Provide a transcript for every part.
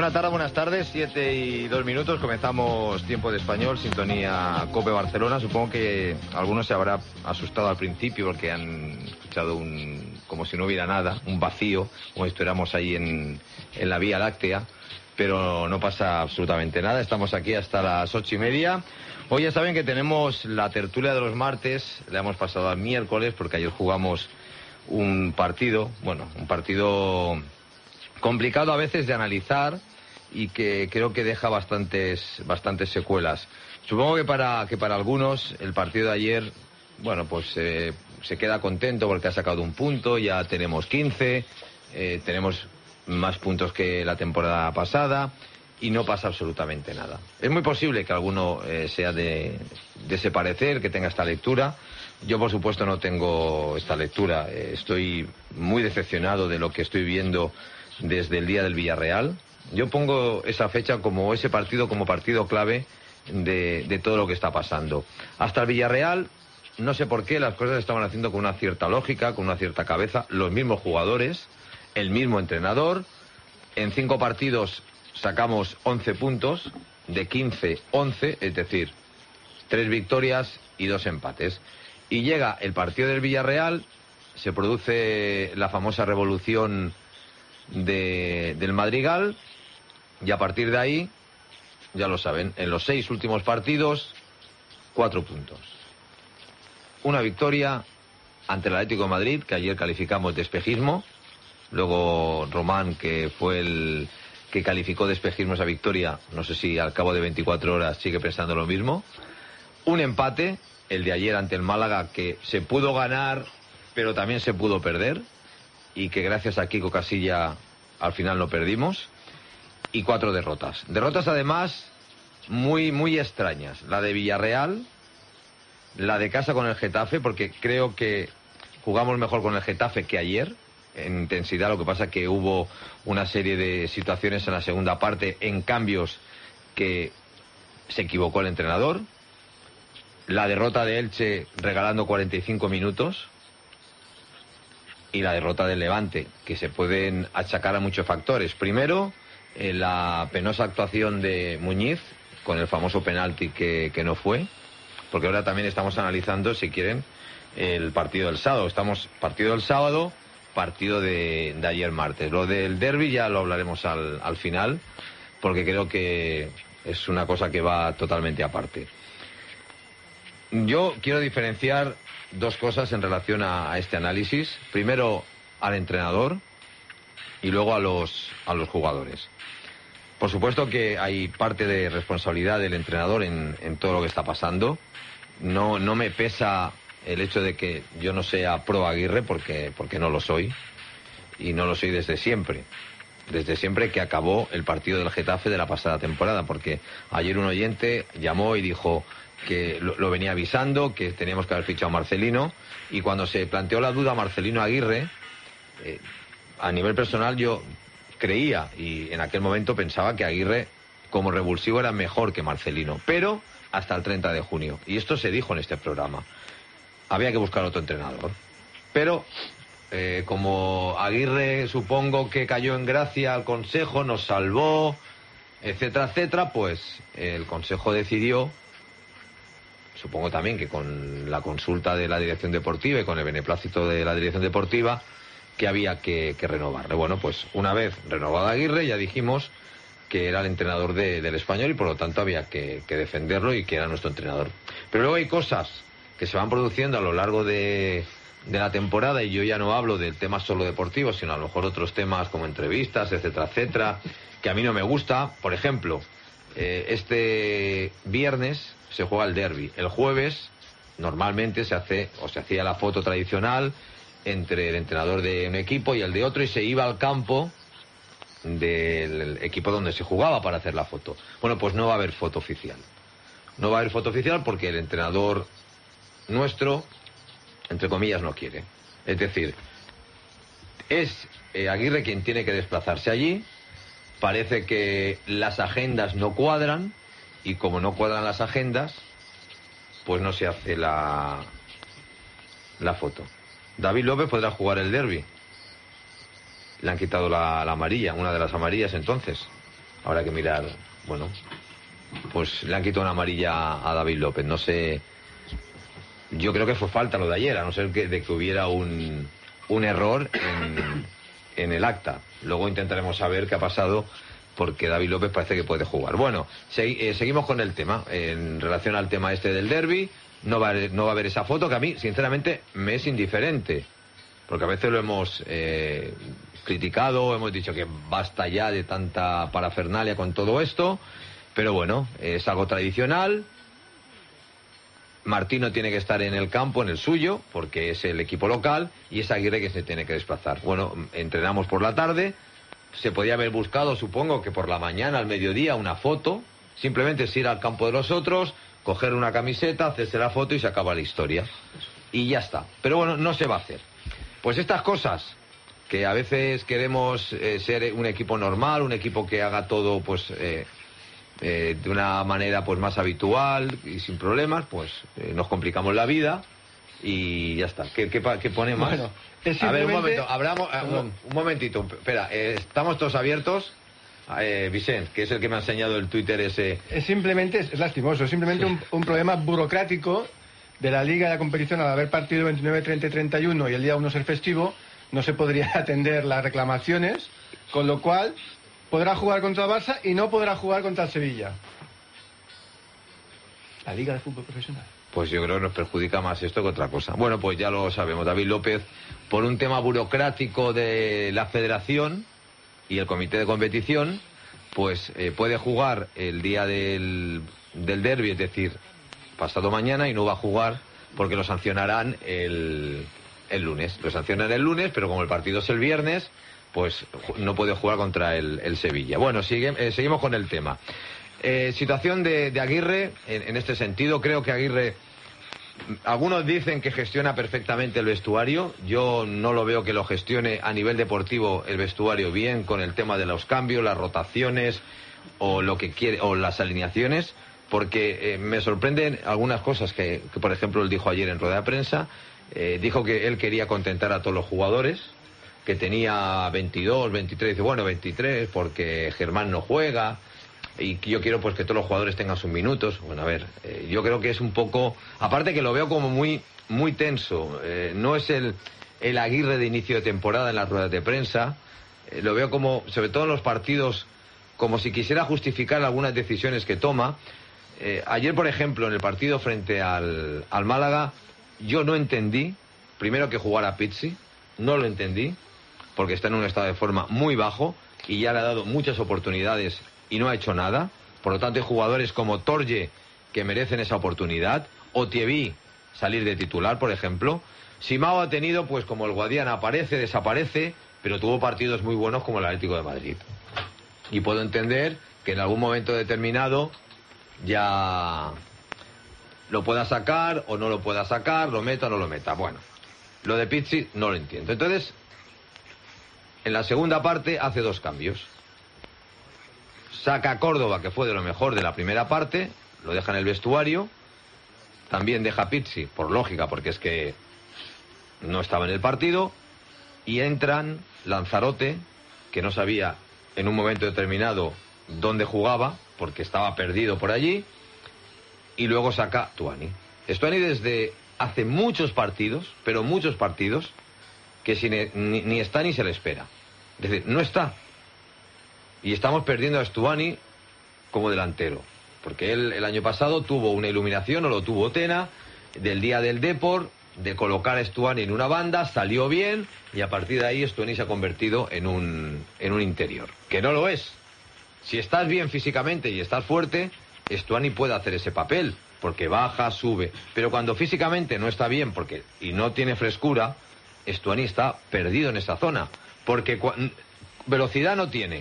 Buenas tardes, 7:02. Comenzamos Tiempo de Español, sintonía COPE Barcelona. Supongo que algunos se habrá asustado al principio porque han escuchado como si no hubiera nada, un vacío, como si estuviéramos ahí en la Vía Láctea, pero no pasa absolutamente nada. Estamos aquí hasta las 8:30. Hoy ya saben que tenemos la tertulia de los martes, la hemos pasado al miércoles porque ayer jugamos un partido complicado a veces de analizar y que creo que deja bastantes secuelas. Supongo que para algunos el partido de ayer, se queda contento porque ha sacado un punto, ya tenemos 15, tenemos más puntos que la temporada pasada y no pasa absolutamente nada. Es muy posible que alguno sea de ese parecer, que tenga esta lectura. Yo, por supuesto, no tengo esta lectura. Estoy muy decepcionado de lo que estoy viendo desde el día del Villarreal. Yo pongo esa fecha como ese partido como partido clave de todo lo que está pasando. Hasta el Villarreal, no sé por qué, las cosas se estaban haciendo con una cierta lógica, con una cierta cabeza, los mismos jugadores, el mismo entrenador. En 5 partidos sacamos 11 puntos, de 15, 11, es decir, 3 victorias y 2 empates. Y llega el partido del Villarreal, se produce la famosa revolución del Madrigal, y a partir de ahí, ya lo saben, en los 6 últimos partidos, 4 puntos. Una victoria ante el Atlético de Madrid, que ayer calificamos de espejismo. Luego Román, que fue el que calificó de espejismo esa victoria, no sé si al cabo de 24 horas sigue pensando lo mismo. Un empate, el de ayer ante el Málaga, que se pudo ganar, pero también se pudo perder, y que gracias a Kiko Casilla al final no perdimos. Y 4 derrotas. Derrotas además muy, muy extrañas. La de Villarreal, la de casa con el Getafe, porque creo que jugamos mejor con el Getafe que ayer en intensidad. Lo que pasa que hubo una serie de situaciones en la segunda parte, en cambios, que se equivocó el entrenador. La derrota de Elche regalando 45 minutos. Y la derrota del Levante, que se pueden achacar a muchos factores. Primero, la penosa actuación de Muñiz con el famoso penalti que no fue, porque ahora también estamos analizando, si quieren, el partido del sábado. Partido del sábado, partido de ayer martes. Lo del derbi ya lo hablaremos al final, porque creo que es una cosa que va totalmente aparte. Yo quiero diferenciar 2 cosas en relación a este análisis. Primero, al entrenador, y luego a los jugadores. Por supuesto que hay parte de responsabilidad del entrenador en todo lo que está pasando. No me pesa el hecho de que yo no sea pro Aguirre, porque no lo soy, y no lo soy desde siempre que acabó el partido del Getafe de la pasada temporada, porque ayer un oyente llamó y dijo que lo venía avisando, que teníamos que haber fichado a Marcelino, y cuando se planteó la duda Marcelino-Aguirre, a nivel personal yo creía, y en aquel momento pensaba que Aguirre como revulsivo era mejor que Marcelino, pero hasta el 30 de junio, y esto se dijo en este programa, había que buscar otro entrenador. Pero como Aguirre supongo que cayó en gracia al Consejo, nos salvó, etcétera, etcétera, pues el Consejo decidió, supongo también que con la consulta de la dirección deportiva y con el beneplácito de la dirección deportiva, que había que renovarle. Bueno, pues una vez renovado Aguirre, ya dijimos que era el entrenador del Español y por lo tanto había que defenderlo y que era nuestro entrenador. Pero luego hay cosas que se van produciendo a lo largo de la temporada, y yo ya no hablo del tema solo deportivo, sino a lo mejor otros temas como entrevistas, etcétera, etcétera, que a mí no me gusta. Por ejemplo, este viernes se juega el derbi. El jueves normalmente se hacía la foto tradicional entre el entrenador de un equipo y el de otro, y se iba al campo del equipo donde se jugaba para hacer la foto. Bueno, pues no va a haber foto oficial. No va a haber foto oficial porque el entrenador nuestro, entre comillas, no quiere. Es decir, es Aguirre quien tiene que desplazarse allí. Parece que las agendas no cuadran, y como no cuadran las agendas, pues no se hace la foto. David López podrá jugar el derbi. Le han quitado la amarilla, una de las amarillas entonces. Habrá que mirar, bueno, pues le han quitado una amarilla a David López, no sé, yo creo que fue falta lo de ayer, a no ser que hubiera un error en el acta. Luego intentaremos saber qué ha pasado, porque David López parece que puede jugar. Bueno, seguimos con el tema. En relación al tema este del derbi, no va a haber esa foto, que a mí, sinceramente, me es indiferente. Porque a veces lo hemos criticado, hemos dicho que basta ya de tanta parafernalia con todo esto. Pero bueno, es algo tradicional. Martino tiene que estar en el campo, en el suyo, porque es el equipo local, y es Aguirre que se tiene que desplazar. Bueno, entrenamos por la tarde. Se podía haber buscado, supongo, que por la mañana, al mediodía, una foto. Simplemente es ir al campo de los otros, coger una camiseta, hacerse la foto y se acaba la historia. Y ya está. Pero bueno, no se va a hacer. Pues estas cosas, que a veces queremos ser un equipo normal, un equipo que haga todo pues de una manera pues más habitual y sin problemas, pues nos complicamos la vida. Y ya está. ¿Qué pone más? Bueno, a ver, un momento, hablamos, un momentito, espera, estamos todos abiertos. Vicente, que es el que me ha enseñado el Twitter ese. Es lastimoso, es simplemente un problema burocrático de la Liga de la competición. Al haber partido 29, 30 y 31 y el día 1 ser festivo, no se podría atender las reclamaciones, con lo cual podrá jugar contra el Barça y no podrá jugar contra el Sevilla. La Liga de Fútbol Profesional. Pues yo creo que nos perjudica más esto que otra cosa. Bueno, pues ya lo sabemos. David López, por un tema burocrático de la federación y el comité de competición, pues puede jugar el día del derbi, es decir, pasado mañana, y no va a jugar porque lo sancionarán el lunes. Lo sancionan el lunes, pero como el partido es el viernes, pues no puede jugar contra el Sevilla. Bueno, seguimos con el tema. Situación de Aguirre, en este sentido, creo que Aguirre, algunos dicen que gestiona perfectamente el vestuario. Yo no lo veo que lo gestione a nivel deportivo el vestuario bien, con el tema de los cambios, las rotaciones o lo que quiere, o las alineaciones, porque me sorprenden algunas cosas que por ejemplo él dijo ayer en rueda de prensa. Dijo que él quería contentar a todos los jugadores, que tenía 22, 23, dice, bueno, 23 porque Germán no juega y yo quiero pues que todos los jugadores tengan sus minutos. Bueno, a ver, yo creo que es un poco, aparte que lo veo como muy tenso. No es el Aguirre de inicio de temporada en las ruedas de prensa. Lo veo como, sobre todo en los partidos, como si quisiera justificar algunas decisiones que toma. Ayer, por ejemplo, en el partido frente al Málaga, yo no entendí, primero, que jugara Pizzi, no lo entendí, porque está en un estado de forma muy bajo y ya le ha dado muchas oportunidades y no ha hecho nada. Por lo tanto, hay jugadores como Torje que merecen esa oportunidad, o Thierry salir de titular, por ejemplo. Simao ha tenido, pues como el Guadiana, aparece, desaparece, pero tuvo partidos muy buenos como el Atlético de Madrid. Y puedo entender que en algún momento determinado ya lo pueda sacar o no lo pueda sacar, lo meta o no lo meta. Bueno, lo de Pizzi no lo entiendo. Entonces, en la segunda parte hace dos cambios. Saca a Córdoba, que fue de lo mejor de la primera parte, lo deja en el vestuario. También deja a Pizzi, por lógica, porque es que no estaba en el partido. Y entran Lanzarote, que no sabía en un momento determinado dónde jugaba, porque estaba perdido por allí. Y luego saca Stuani. Stuani desde hace muchos partidos, pero muchos partidos, que ni está ni se le espera. Es decir, no está. Y estamos perdiendo a Stuani como delantero. Porque él el año pasado tuvo una iluminación, o lo tuvo Tena, del día del Depor, de colocar a Stuani en una banda, salió bien, y a partir de ahí Stuani se ha convertido en un interior. Que no lo es. Si estás bien físicamente y estás fuerte, Stuani puede hacer ese papel, porque baja, sube. Pero cuando físicamente no está bien y no tiene frescura, Stuani está perdido en esa zona. Porque velocidad no tiene.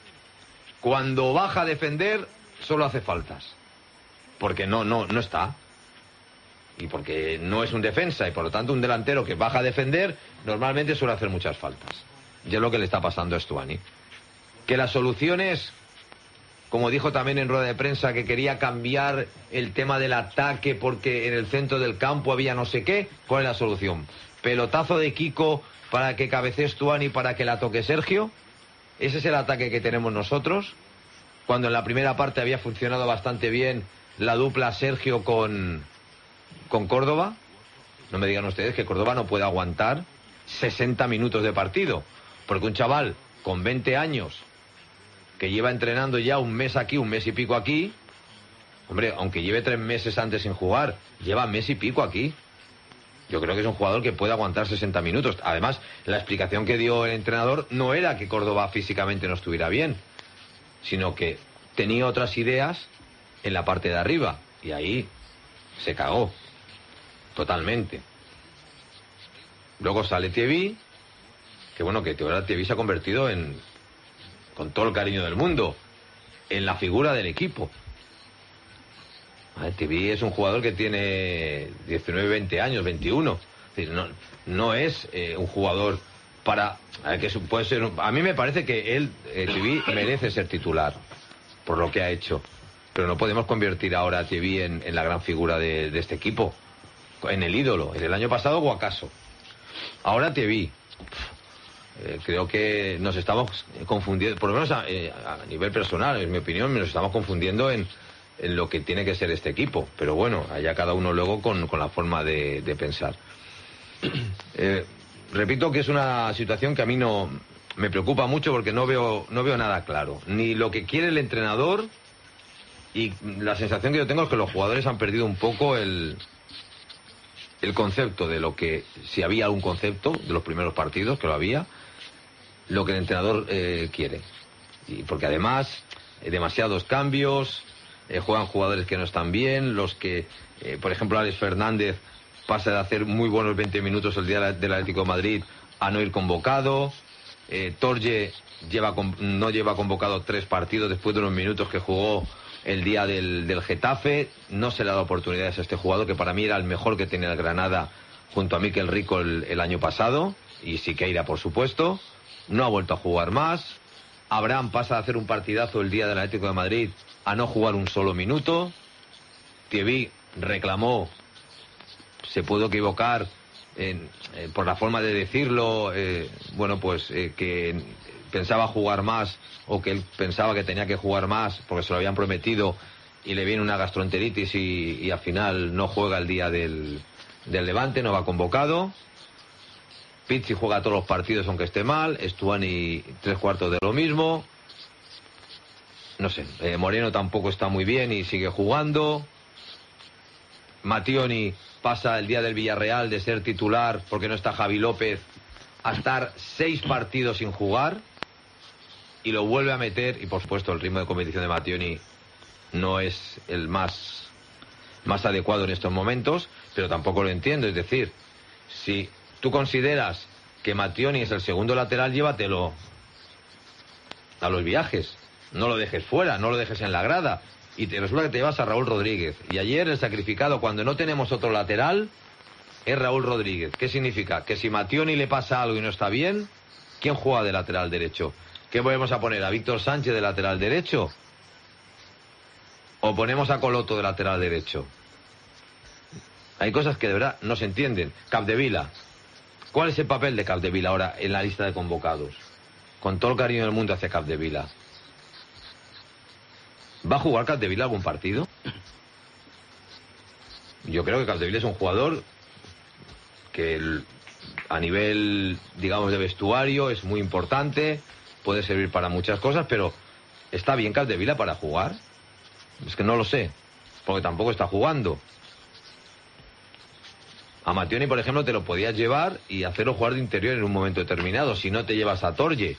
Cuando baja a defender, solo hace faltas. Porque no está. Y porque no es un defensa, y por lo tanto un delantero que baja a defender, normalmente suele hacer muchas faltas. Y es lo que le está pasando a Stuani. Que la solución es, como dijo también en rueda de prensa, que quería cambiar el tema del ataque porque en el centro del campo había no sé qué. ¿Cuál es la solución? Pelotazo de Kiko para que cabecee Stuani, para que la toque Sergio. ¿Ese es el ataque que tenemos nosotros? cuando en la primera parte había funcionado bastante bien la dupla Sergio con Córdoba. No me digan ustedes que Córdoba no puede aguantar 60 minutos de partido, porque un chaval con 20 años que lleva entrenando ya un mes aquí, un mes y pico aquí, hombre, aunque lleve 3 meses antes sin jugar, lleva mes y pico aquí. Yo creo que es un jugador que puede aguantar 60 minutos. Además, la explicación que dio el entrenador no era que Córdoba físicamente no estuviera bien, sino que tenía otras ideas en la parte de arriba, y ahí se cagó totalmente. Luego sale Thierry, que bueno, que ahora Thierry se ha convertido en, con todo el cariño del mundo, en la figura del equipo. Thierry es un jugador que tiene 19, 20 años, 21. Es decir, no es un jugador para... puede ser, a mí me parece que él, Thierry, merece ser titular por lo que ha hecho. Pero no podemos convertir ahora a Thierry en la gran figura de este equipo, en el ídolo. En el año pasado, Guacaso. Ahora Thierry. Creo que nos estamos confundiendo, por lo menos a nivel personal, en mi opinión, nos estamos confundiendo en lo que tiene que ser este equipo. Pero bueno, allá cada uno luego con la forma de pensar. Repito que es una situación que a mí no me preocupa mucho, porque no veo nada claro. Ni lo que quiere el entrenador, y la sensación que yo tengo es que los jugadores han perdido un poco el concepto de lo que, si había algún concepto de los primeros partidos, que lo había, lo que el entrenador quiere. Y porque además, demasiados cambios, juegan jugadores que no están bien, los que, por ejemplo, Alex Fernández pasa de hacer muy buenos 20 minutos el día del Atlético de Madrid a no ir convocado. Torje no lleva convocado 3 partidos después de unos minutos que jugó el día del Getafe. No se le ha dado oportunidades a este jugador, que para mí era el mejor que tenía el Granada junto a Mikel Rico el año pasado, y Siqueira, por supuesto. No ha vuelto a jugar más. Abraham pasa a hacer un partidazo el día del Atlético de Madrid a no jugar un solo minuto. Thierry reclamó, se pudo equivocar por la forma de decirlo, que pensaba jugar más, o que él pensaba que tenía que jugar más porque se lo habían prometido, y le viene una gastroenteritis y al final no juega el día del Levante, no va convocado. Pizzi juega todos los partidos aunque esté mal. Estuani 3/4 de lo mismo. No sé, Moreno tampoco está muy bien y sigue jugando. Mattioni pasa el día del Villarreal de ser titular porque no está Javi López a estar 6 partidos sin jugar, y lo vuelve a meter. Y por supuesto el ritmo de competición de Mattioni no es el más adecuado en estos momentos, pero tampoco lo entiendo. Es decir, si tú consideras que Mattioni es el segundo lateral, llévatelo a los viajes, no lo dejes fuera, no lo dejes en la grada, y resulta que te llevas a Raúl Rodríguez. Y ayer el sacrificado, cuando no tenemos otro lateral, es Raúl Rodríguez. ¿Qué significa? Que si Mattioni le pasa algo y no está bien, ¿quién juega de lateral derecho? ¿Qué volvemos a poner? ¿A Víctor Sánchez de lateral derecho? ¿O ponemos a Coloto de lateral derecho? Hay cosas que de verdad no se entienden. Capdevila. ¿Cuál es el papel de Capdevila ahora en la lista de convocados? Con todo el cariño del mundo hacia Capdevila. ¿Va a jugar Capdevila algún partido? Yo creo que Capdevila es un jugador que a nivel, digamos, de vestuario es muy importante, puede servir para muchas cosas, pero ¿está bien Capdevila para jugar? Es que no lo sé, porque tampoco está jugando. A Mattioni, por ejemplo, te lo podías llevar y hacerlo jugar de interior en un momento determinado, si no te llevas a Torje.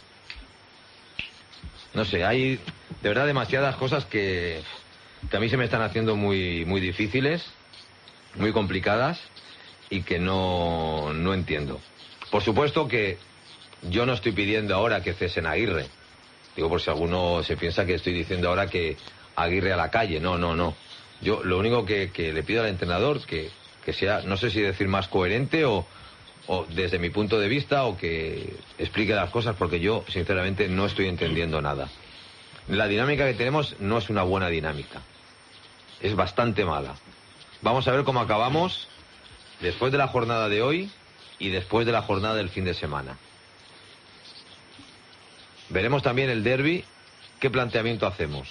No sé, hay de verdad demasiadas cosas que a mí se me están haciendo muy, muy difíciles, muy complicadas, y que no entiendo. Por supuesto que yo no estoy pidiendo ahora que cesen a Aguirre. Digo, por si alguno se piensa que estoy diciendo ahora que Aguirre a la calle. No. Yo lo único que le pido al entrenador que sea, no sé si decir más coherente o desde mi punto de vista, o que explique las cosas, porque yo sinceramente no estoy entendiendo nada. La dinámica que tenemos no es una buena dinámica, es bastante mala. Vamos a ver cómo acabamos después de la jornada de hoy y después de la jornada del fin de semana. Veremos también el derbi ¿qué planteamiento hacemos?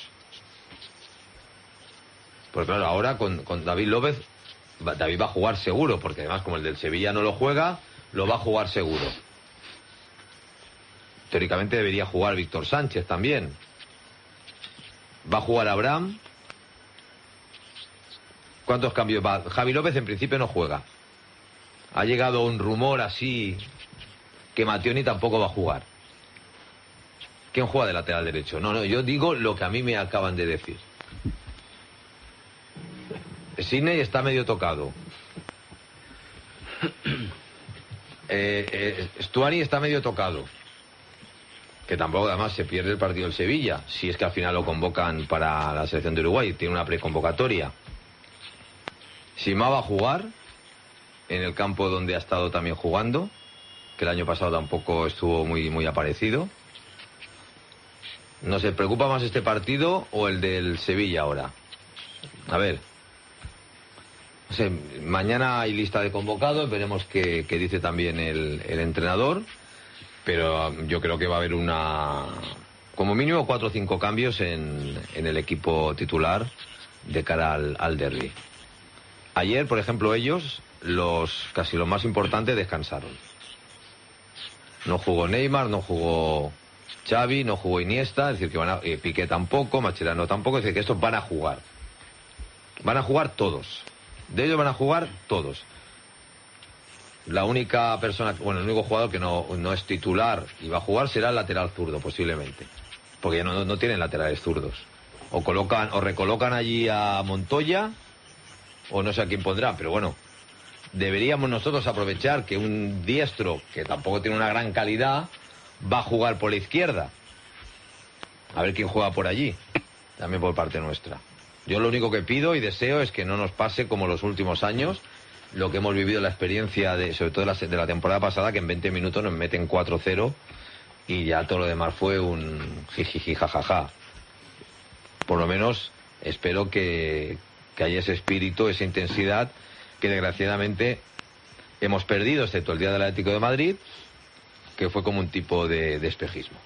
Pues claro, ahora con David López, David va a jugar seguro, porque además como el del Sevilla no lo juega, lo va a jugar seguro. Teóricamente debería jugar Víctor Sánchez también. Va a jugar Abraham. ¿Cuántos cambios va? Javi López en principio no juega. Ha llegado un rumor así que Mattioni tampoco va a jugar. ¿Quién juega de lateral derecho? No, yo digo lo que a mí me acaban de decir. Sidney está medio tocado. Stuani está medio tocado. Que tampoco, además, se pierde el partido del Sevilla. Si es que al final lo convocan para la selección de Uruguay. Tiene una preconvocatoria. Sima va a jugar en el campo donde ha estado también jugando. Que el año pasado tampoco estuvo muy aparecido. ¿Nos preocupa más este partido o el del Sevilla ahora? A ver. No sé, mañana hay lista de convocados. Veremos qué dice también el entrenador. Pero yo creo que va a haber como mínimo 4 o 5 cambios en el equipo titular de cara al derbi. Ayer, por ejemplo, ellos, casi los más importantes, descansaron. No jugó Neymar, no jugó Xavi, no jugó Iniesta, es decir, que Piqué tampoco, Mascherano tampoco, es decir, que estos van a jugar. Van a jugar todos. De ellos van a jugar todos. La única persona, el único jugador que no es titular y va a jugar será el lateral zurdo, posiblemente. Porque ya no tienen laterales zurdos. O recolocan allí a Montoya, o no sé a quién pondrán, pero bueno, deberíamos nosotros aprovechar que un diestro, que tampoco tiene una gran calidad, va a jugar por la izquierda. A ver quién juega por allí, también por parte nuestra. Yo lo único que pido y deseo es que no nos pase como los últimos años, lo que hemos vivido, la experiencia sobre todo de la temporada pasada, que en 20 minutos nos meten 4-0 y ya todo lo demás fue un jijiji jajaja. Por lo menos espero que haya ese espíritu, esa intensidad que desgraciadamente hemos perdido, excepto el día del Atlético de Madrid, que fue como un tipo de espejismo.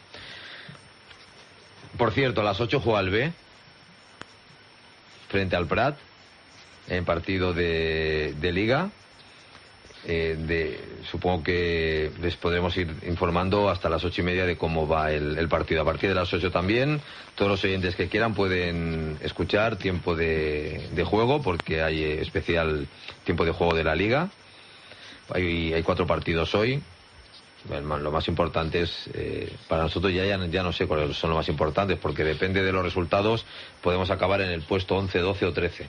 Por cierto, a las 8 juega el B frente al Prat en partido de Liga. Supongo que les podremos ir informando hasta las 8:30 de cómo va el partido. A partir de las 8 también, todos los oyentes que quieran pueden escuchar tiempo de juego, porque hay especial tiempo de juego de la Liga. Hay 4 partidos hoy. Lo más importante es, para nosotros ya no sé cuáles son los más importantes, porque depende de los resultados, podemos acabar en el puesto 11, 12 o 13.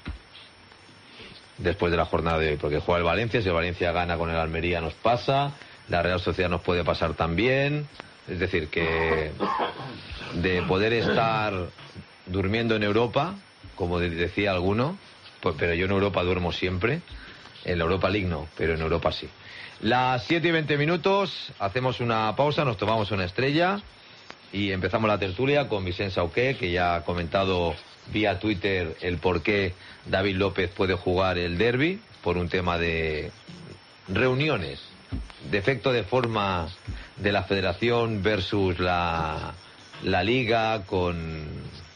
Después de la jornada de hoy, porque juega el Valencia, si el Valencia gana con el Almería nos pasa, la Real Sociedad nos puede pasar también, es decir, que de poder estar durmiendo en Europa, como decía alguno, pues, pero yo en Europa duermo siempre, en la Europa League no, pero en Europa sí. Las 7:20, hacemos una pausa, nos tomamos una estrella y empezamos la tertulia con Vicent Sauqué, que ya ha comentado vía Twitter el por qué David López puede jugar el derbi, por un tema de reuniones, defecto de forma de la federación versus la liga con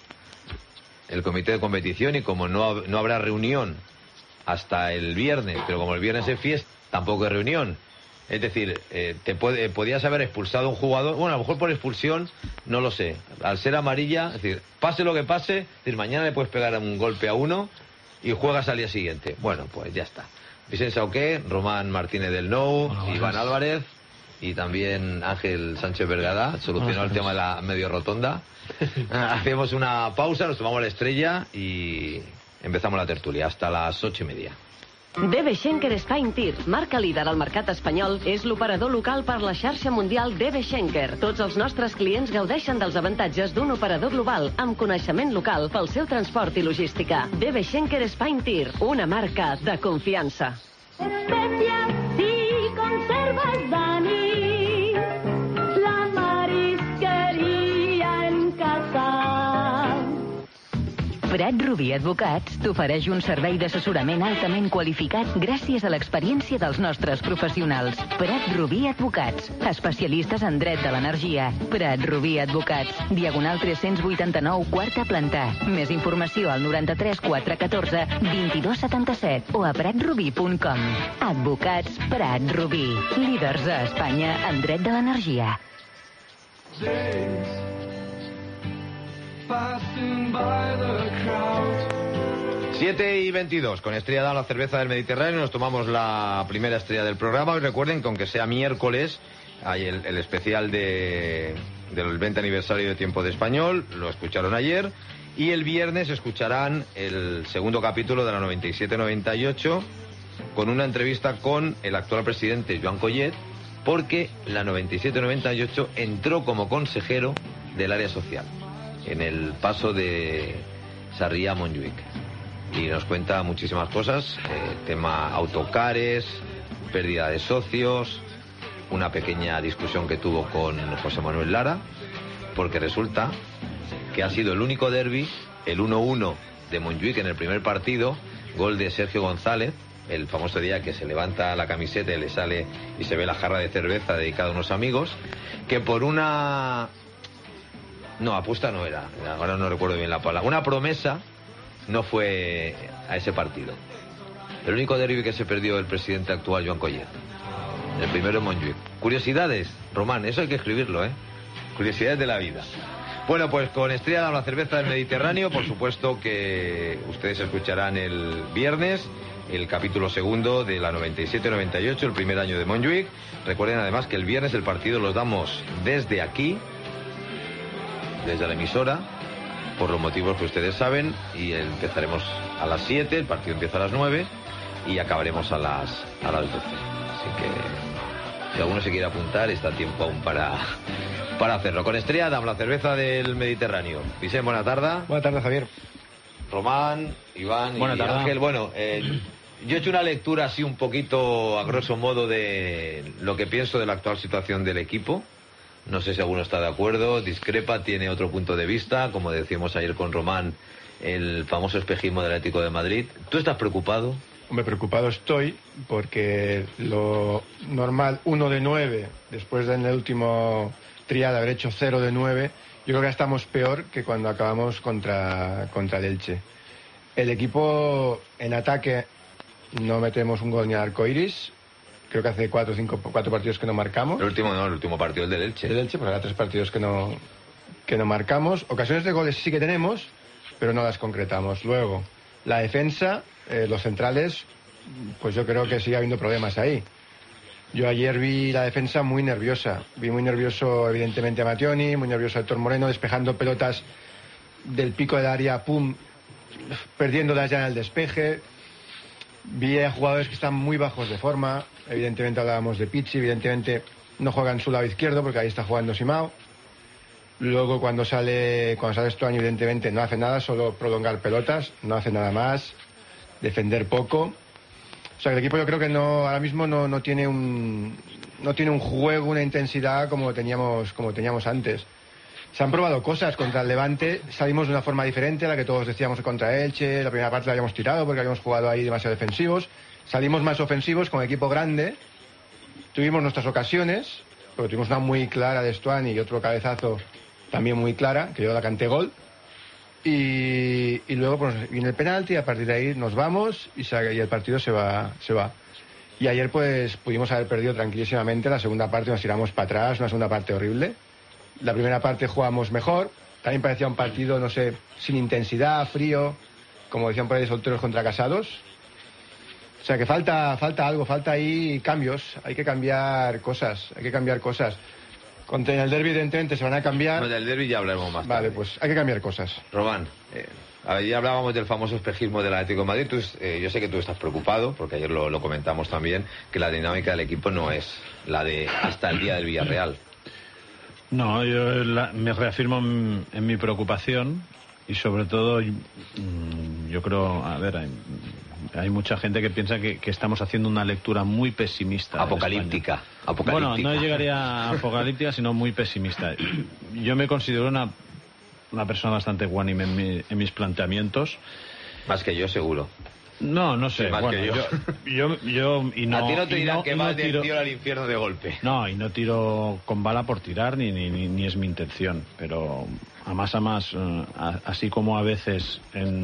el comité de competición, y como no habrá reunión hasta el viernes, pero como el viernes es fiesta, tampoco hay reunión. Es decir, podías haber expulsado a un jugador, bueno, a lo mejor por expulsión, no lo sé, al ser amarilla, es decir, pase lo que pase, es decir, mañana le puedes pegar un golpe a uno y juegas al día siguiente. Bueno, pues ya está. Vicent Sauqué, Román Martínez del Nou, Iván Álvarez y también Ángel Sánchez Vergada, solucionó el tema de la medio rotonda. Hacemos una pausa, nos tomamos la estrella y empezamos la tertulia hasta las 8:30. DB Schenker Spine Tir, marca líder al mercat espanyol, és l'operador local per la xarxa mundial DB Schenker. Tots els nostres clients gaudeixen dels avantatges d'un operador global amb coneixement local pel seu transport i logística. DB Schenker Spine Tir, una marca de confiança. Especias y conservas Dani, la marisquería en casa. Prat Rubí Advocats t'ofereix un servei d'assessorament altament qualificat gràcies a l'experiència dels nostres professionals. Prat Rubí Advocats, especialistes en dret de l'energia. Prat Rubí Advocats, Diagonal 389, quarta planta. Més informació al 93 414 22 77 o a pratrubí.com. Advocats Prat Rubí, líders a Espanya en dret de l'energia. 7:22, con Estrella Damm, la cerveza del Mediterráneo, nos tomamos la primera estrella del programa. Y recuerden que aunque sea miércoles, hay el especial del 20 aniversario de Tiempo de Español, lo escucharon ayer, y el viernes escucharán el segundo capítulo de la 97-98, con una entrevista con el actual presidente Joan Collet, porque la 97-98 entró como consejero del área social en el paso de Sarriá a Montjuïc, y nos cuenta muchísimas cosas, tema autocares, pérdida de socios, una pequeña discusión que tuvo con José Manuel Lara, porque resulta que ha sido el único derbi, el 1-1 de Montjuïc en el primer partido, gol de Sergio González, el famoso día que se levanta la camiseta y le sale y se ve la jarra de cerveza dedicada a unos amigos, que por una... No, apuesta no era, ahora no recuerdo bien la palabra. Una promesa no fue a ese partido. El único derbi que se perdió el presidente actual, Joan Collet. El primero en Montjuïc. Curiosidades, Román, eso hay que escribirlo, ¿eh? Curiosidades de la vida. Bueno, pues con Estrella Damm, la cerveza del Mediterráneo, por supuesto que ustedes escucharán el viernes el capítulo segundo de la 97-98, el primer año de Montjuïc. Recuerden además que el viernes el partido los damos desde aquí, desde la emisora, por los motivos que ustedes saben, y empezaremos a las 7, el partido empieza a las 9 y acabaremos a las 12. Así que si alguno se quiere apuntar, está tiempo aún para hacerlo. Con Estrella Damm, la cerveza del Mediterráneo. Vicente, buena tarde. Buenas tardes, Javier. Román, Iván Buena y tarde. Ángel. Bueno, yo he hecho una lectura así un poquito a grosso modo de lo que pienso de la actual situación del equipo. No sé si alguno está de acuerdo, discrepa, tiene otro punto de vista. Como decíamos ayer con Román, el famoso espejismo del Atlético de Madrid. ¿Tú estás preocupado? Hombre, preocupado estoy porque lo normal, 1 de 9, después de en el último trial haber hecho 0 de 9, yo creo que ya estamos peor que cuando acabamos contra el Elche. El equipo en ataque no metemos un gol ni al arcoiris. Creo que hace 4 partidos que no marcamos. El último partido, el del Elche. El Elche, pues habrá 3 partidos que no marcamos. Ocasiones de goles sí que tenemos, pero no las concretamos. Luego, la defensa, los centrales, pues yo creo que sigue habiendo problemas ahí. Yo ayer vi la defensa muy nerviosa. Vi muy nervioso, evidentemente, a Mattioni, muy nervioso a Héctor Moreno, despejando pelotas del pico del área, pum, perdiéndolas ya en el despeje. Vi a jugadores que están muy bajos de forma. Evidentemente hablábamos de Pichi, evidentemente no juega en su lado izquierdo porque ahí está jugando Simao. Luego cuando sale Stuani, evidentemente no hace nada, solo prolongar pelotas, no hace nada más, defender poco. O sea, el equipo yo creo que ahora mismo no tiene un juego, una intensidad como teníamos antes. Se han probado cosas contra el Levante, salimos de una forma diferente a la que todos decíamos contra Elche. La primera parte la habíamos tirado porque habíamos jugado ahí demasiado defensivos. Salimos más ofensivos con equipo grande. Tuvimos nuestras ocasiones, pero tuvimos una muy clara de Stuani y otro cabezazo también muy clara, que yo la canté gol. Y luego pues viene el penalti y a partir de ahí nos vamos y el partido se va. Y ayer pues pudimos haber perdido tranquilísimamente. La segunda parte nos tiramos para atrás, una segunda parte horrible. La primera parte jugamos mejor, también parecía un partido, no sé, sin intensidad, frío, como decían por ahí, solteros contra casados. O sea que falta algo, falta ahí cambios, hay que cambiar cosas. Contra el derbi evidentemente se van a cambiar. Bueno, del derbi ya hablaremos más tarde. Vale, pues hay que cambiar cosas. Román, ayer hablábamos del famoso espejismo del Atlético de Madrid. Yo sé que tú estás preocupado, porque ayer lo comentamos también, que la dinámica del equipo no es la de hasta el día del Villarreal. No, yo me reafirmo en mi preocupación y sobre todo yo creo, a ver, hay mucha gente que piensa que estamos haciendo una lectura muy pesimista. Apocalíptica. Bueno, no llegaría a apocalíptica, sino muy pesimista. Yo me considero una una persona bastante ecuánime en mis planteamientos. Más que yo, seguro. No sé. Sí, más bueno, que yo y no, a ti no te dirán que vas tiro, del cielo al infierno de golpe. No, y no tiro con bala por tirar, ni es mi intención. Pero a más, así como a veces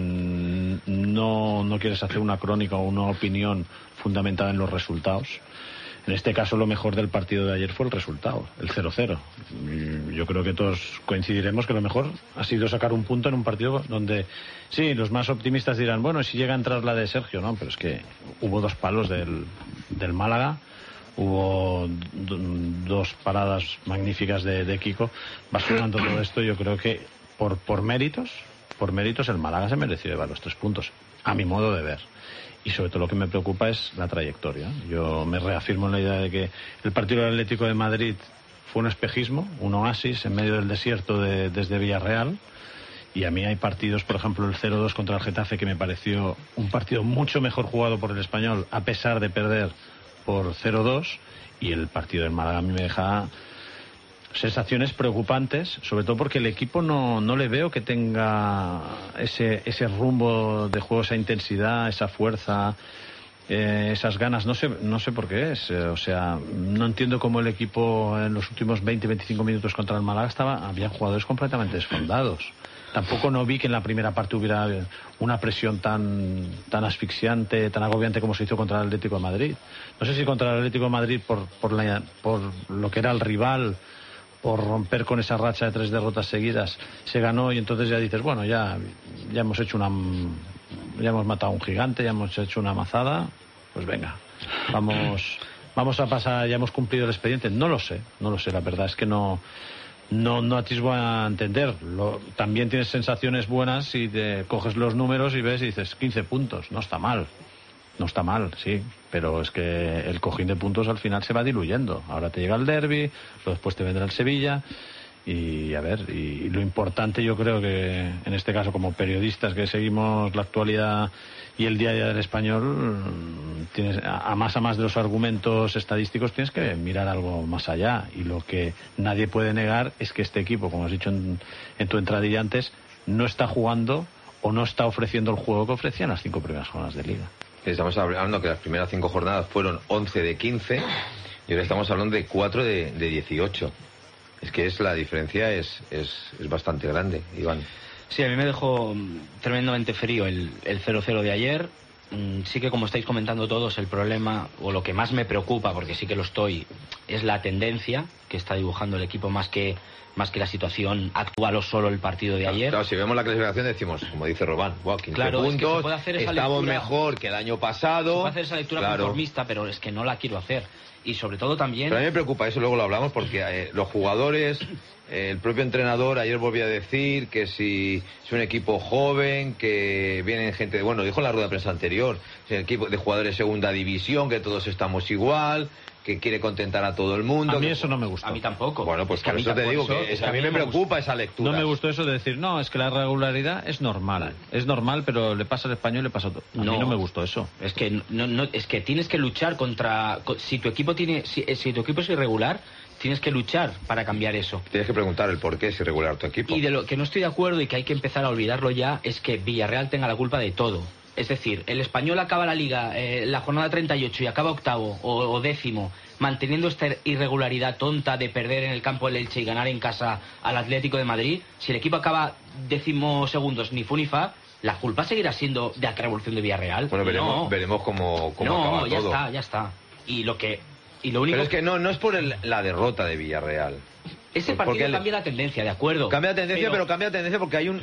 no quieres hacer una crónica o una opinión fundamentada en los resultados. En este caso, lo mejor del partido de ayer fue el resultado, el 0-0. Yo creo que todos coincidiremos que lo mejor ha sido sacar un punto en un partido donde, sí, los más optimistas dirán, bueno, si llega a entrar la de Sergio, ¿no? Pero es que hubo 2 palos del Málaga, hubo 2 paradas magníficas de Kiko. Va sumando todo esto, yo creo que por méritos el Málaga se mereció llevar los 3 puntos, a mi modo de ver. Y sobre todo lo que me preocupa es la trayectoria. Yo me reafirmo en la idea de que el partido del Atlético de Madrid fue un espejismo, un oasis en medio del desierto desde Villarreal. Y a mí hay partidos, por ejemplo, el 0-2 contra el Getafe, que me pareció un partido mucho mejor jugado por el Español, a pesar de perder por 0-2. Y el partido del Málaga a mí me deja sensaciones preocupantes, sobre todo porque el equipo no le veo que tenga ese rumbo de juego, esa intensidad, esa fuerza, esas ganas. No sé por qué es. O sea, no entiendo cómo el equipo en los últimos 20-25 minutos contra el Málaga había jugadores completamente desfondados. Tampoco no vi que en la primera parte hubiera una presión tan asfixiante, tan agobiante como se hizo contra el Atlético de Madrid. No sé si contra el Atlético de Madrid por lo que era el rival, por romper con esa racha de 3 derrotas seguidas, se ganó, y entonces ya dices, bueno, ya hemos hecho ya hemos matado a un gigante, ya hemos hecho una mazada, pues venga, vamos a pasar, ya hemos cumplido el expediente. No lo sé, la verdad es que no atisbo a entender. También tienes sensaciones buenas si te coges los números y ves y dices 15 puntos, no está mal, sí, pero es que el cojín de puntos al final se va diluyendo. Ahora te llega el derbi, después te vendrá el Sevilla, y a ver, y lo importante, yo creo que en este caso, como periodistas que seguimos la actualidad y el día a día del Español, tienes a más de los argumentos estadísticos, tienes que mirar algo más allá. Y lo que nadie puede negar es que este equipo, como has dicho en tu entradilla antes, no está jugando o no está ofreciendo el juego que ofrecían las 5 primeras jornadas de Liga. Estamos hablando que las primeras 5 jornadas fueron 11 de 15 y ahora estamos hablando de 4 de 18. Es que la diferencia es bastante grande, Iván. Sí, a mí me dejó tremendamente frío el 0-0 de ayer. Sí que, como estáis comentando todos, el problema, o lo que más me preocupa, porque sí que lo estoy, es la tendencia que está dibujando el equipo más que la situación actual o solo el partido de ayer. Claro, si vemos la clasificación decimos, como dice Robán, 15 claro, puntos, es que se puede hacer esa estamos lectura, mejor que el año pasado. Se puede hacer esa lectura conformista, pero es que no la quiero hacer. Y sobre todo también... Pero a mí me preocupa eso, luego lo hablamos, porque los jugadores, el propio entrenador ayer volvió a decir que si es un equipo joven, que vienen gente de... Bueno, dijo en la rueda de prensa anterior, es un equipo de jugadores de segunda división, que todos estamos igual, que quiere contentar a todo el mundo. A mí eso no me gustó. A mí tampoco. Bueno, pues por eso te digo que a mí me preocupa esa lectura. No me gustó eso de decir, no, es que la regularidad es normal. Es normal, pero le pasa al Español, le pasa a todo. A mí no me gustó eso. Es que es que tienes que luchar contra... Si tu equipo si tu equipo es irregular, tienes que luchar para cambiar eso. Tienes que preguntar el por qué es irregular tu equipo. Y de lo que no estoy de acuerdo y que hay que empezar a olvidarlo ya es que Villarreal tenga la culpa de todo. Es decir, el Español acaba la Liga, la jornada 38 y acaba octavo o décimo, manteniendo esta irregularidad tonta de perder en el campo del Elche y ganar en casa al Atlético de Madrid. Si el equipo acaba 12º segundos, ni fu ni fa, la culpa seguirá siendo de la revolución de Villarreal. Bueno, veremos cómo acaba todo. Ya está. Y lo único... Pero es que no es por la derrota de Villarreal. Ese partido cambia la tendencia, de acuerdo. Cambia la tendencia, pero cambia la tendencia porque hay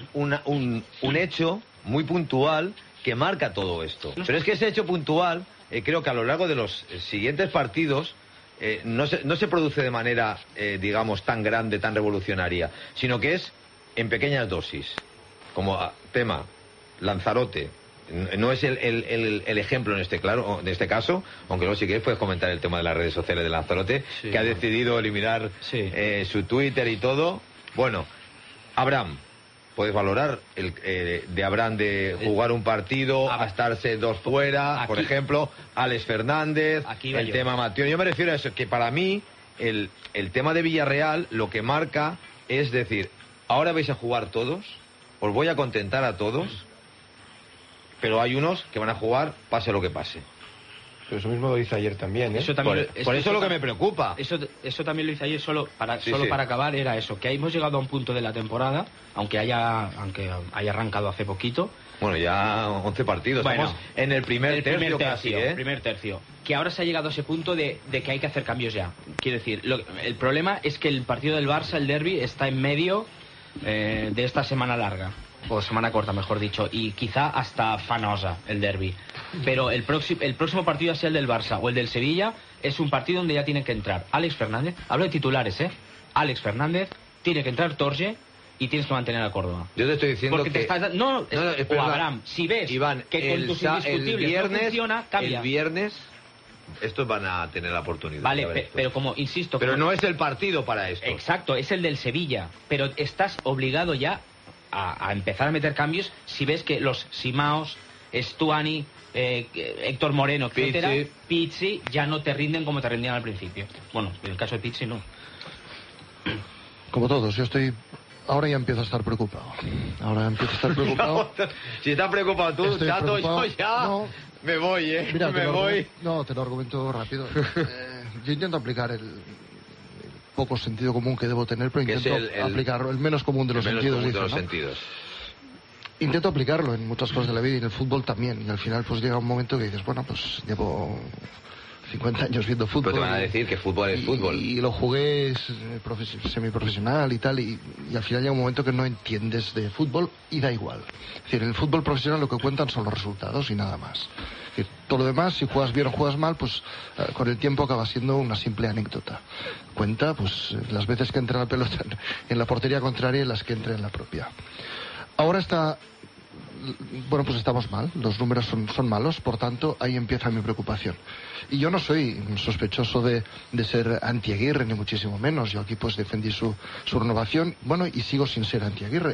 un hecho muy puntual que marca todo esto. Pero es que ese hecho puntual, creo que a lo largo de los siguientes partidos no se produce de manera, digamos, tan grande, tan revolucionaria, sino que es en pequeñas dosis. Como tema, Lanzarote, no es el ejemplo en este caso, aunque luego si quieres puedes comentar el tema de las redes sociales de Lanzarote, sí, que ha decidido eliminar su Twitter y todo. Bueno, Abraham, puedes valorar de Abraham de jugar un partido, a estarse 2 fuera, por ejemplo, Alex Fernández, el tema Mateo. Yo me refiero a eso, que para mí el tema de Villarreal lo que marca es decir, ahora vais a jugar todos, os voy a contentar a todos, pero hay unos que van a jugar pase lo que pase. Pero eso mismo lo dice ayer también, ¿eh? Eso también, Por eso es lo que me preocupa. Eso también lo hice ayer, solo para acabar, era eso, que hemos llegado a un punto de la temporada, aunque haya arrancado hace poquito. Bueno, ya 11 partidos, Bueno, estamos en el primer tercio casi, ¿eh? Primer tercio. Que ahora se ha llegado a ese punto de que hay que hacer cambios ya. Quiero decir, el problema es que el partido del Barça, el derbi, está en medio de esta semana larga. O semana corta, mejor dicho, y quizá hasta fanosa el derbi. Pero el próximo partido, sea el del Barça o el del Sevilla, es un partido donde ya tienen que entrar Alex Fernández, hablo de titulares, Alex Fernández, tiene que entrar Torje y tienes que mantener a Córdoba. Yo te estoy diciendo porque que... o Abraham, si ves Iván, que con tus indiscutibles no funciona, cambia. El viernes estos van a tener la oportunidad. Vale, pero como insisto... Pero no es el partido para esto. Exacto, es el del Sevilla, pero estás obligado ya a empezar a meter cambios si ves que los Simaos, Stuani, Héctor Moreno, etcétera, Pizzi ya no te rinden como te rendían al principio. Bueno, en el caso de Pizzi no. Como todos, yo estoy... Ahora ya empiezo a estar preocupado. Si estás preocupado tú, Estoy Chato, preocupado. yo ya No. me voy, Mira, me voy. No, te lo argumento rápido. Yo intento aplicar el poco sentido común que debo tener, pero Que es intento aplicarlo, el menos común de los sentidos. Intento aplicarlo en muchas cosas de la vida y en el fútbol también. Y al final pues llega un momento que dices, bueno, pues llevo 50 años viendo fútbol. Pero te van a decir que fútbol es fútbol. Y lo jugué semiprofesional y tal, y al final llega un momento que no entiendes de fútbol y da igual. Es decir, en el fútbol profesional lo que cuentan son los resultados y nada más. Es decir, todo lo demás, si juegas bien o juegas mal, pues con el tiempo acaba siendo una simple anécdota. Cuenta pues las veces que entra la pelota en la portería contraria y las que entra en la propia. Ahora pues estamos mal, los números son malos, por tanto ahí empieza mi preocupación. Y yo no soy sospechoso de ser anti-Aguirre, ni muchísimo menos. Yo aquí pues defendí su renovación, bueno, y sigo sin ser anti-Aguirre.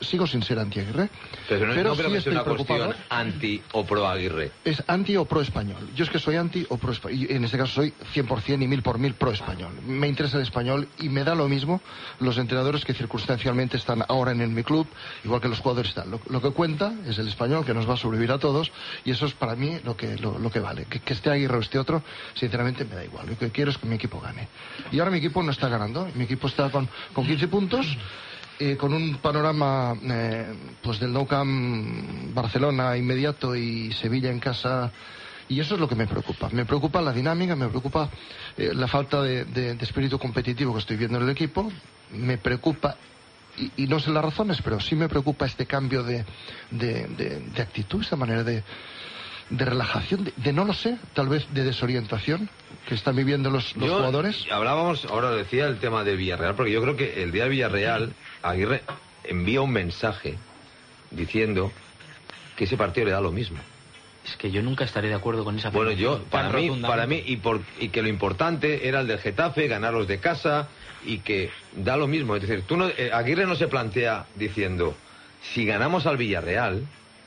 Pero no creo sí que sea una preocupado. cuestión anti o pro Aguirre. Es anti o pro español. Yo es que soy anti o pro español. Y en este caso soy 100% y 1000 pro español. Me interesa el español y me da lo mismo los entrenadores que circunstancialmente están ahora en mi club, igual que los jugadores están. Lo que cuenta es el español, que nos va a sobrevivir a todos, y eso es para mí lo que vale. Que esté Aguirre o esté otro, sinceramente me da igual. Lo que quiero es que mi equipo gane. Y ahora mi equipo no está ganando. Mi equipo está con 15 puntos. Con un panorama pues del Nou Camp Barcelona inmediato y Sevilla en casa, y eso es lo que me preocupa la dinámica, me preocupa la falta de espíritu competitivo que estoy viendo en el equipo, me preocupa y no sé las razones, pero sí me preocupa este cambio de actitud, esta manera de relajación, de no lo sé, tal vez de desorientación que están viviendo los jugadores. Hablábamos, ahora decía el tema del Villarreal, porque yo creo que el día del Villarreal Aguirre envía un mensaje diciendo que ese partido le da lo mismo. Es que yo nunca estaré de acuerdo con esa Bueno, yo, para mí y que lo importante era el del Getafe, ganarlos de casa, y que da lo mismo. Es decir, Aguirre no se plantea diciendo, si ganamos al Villarreal,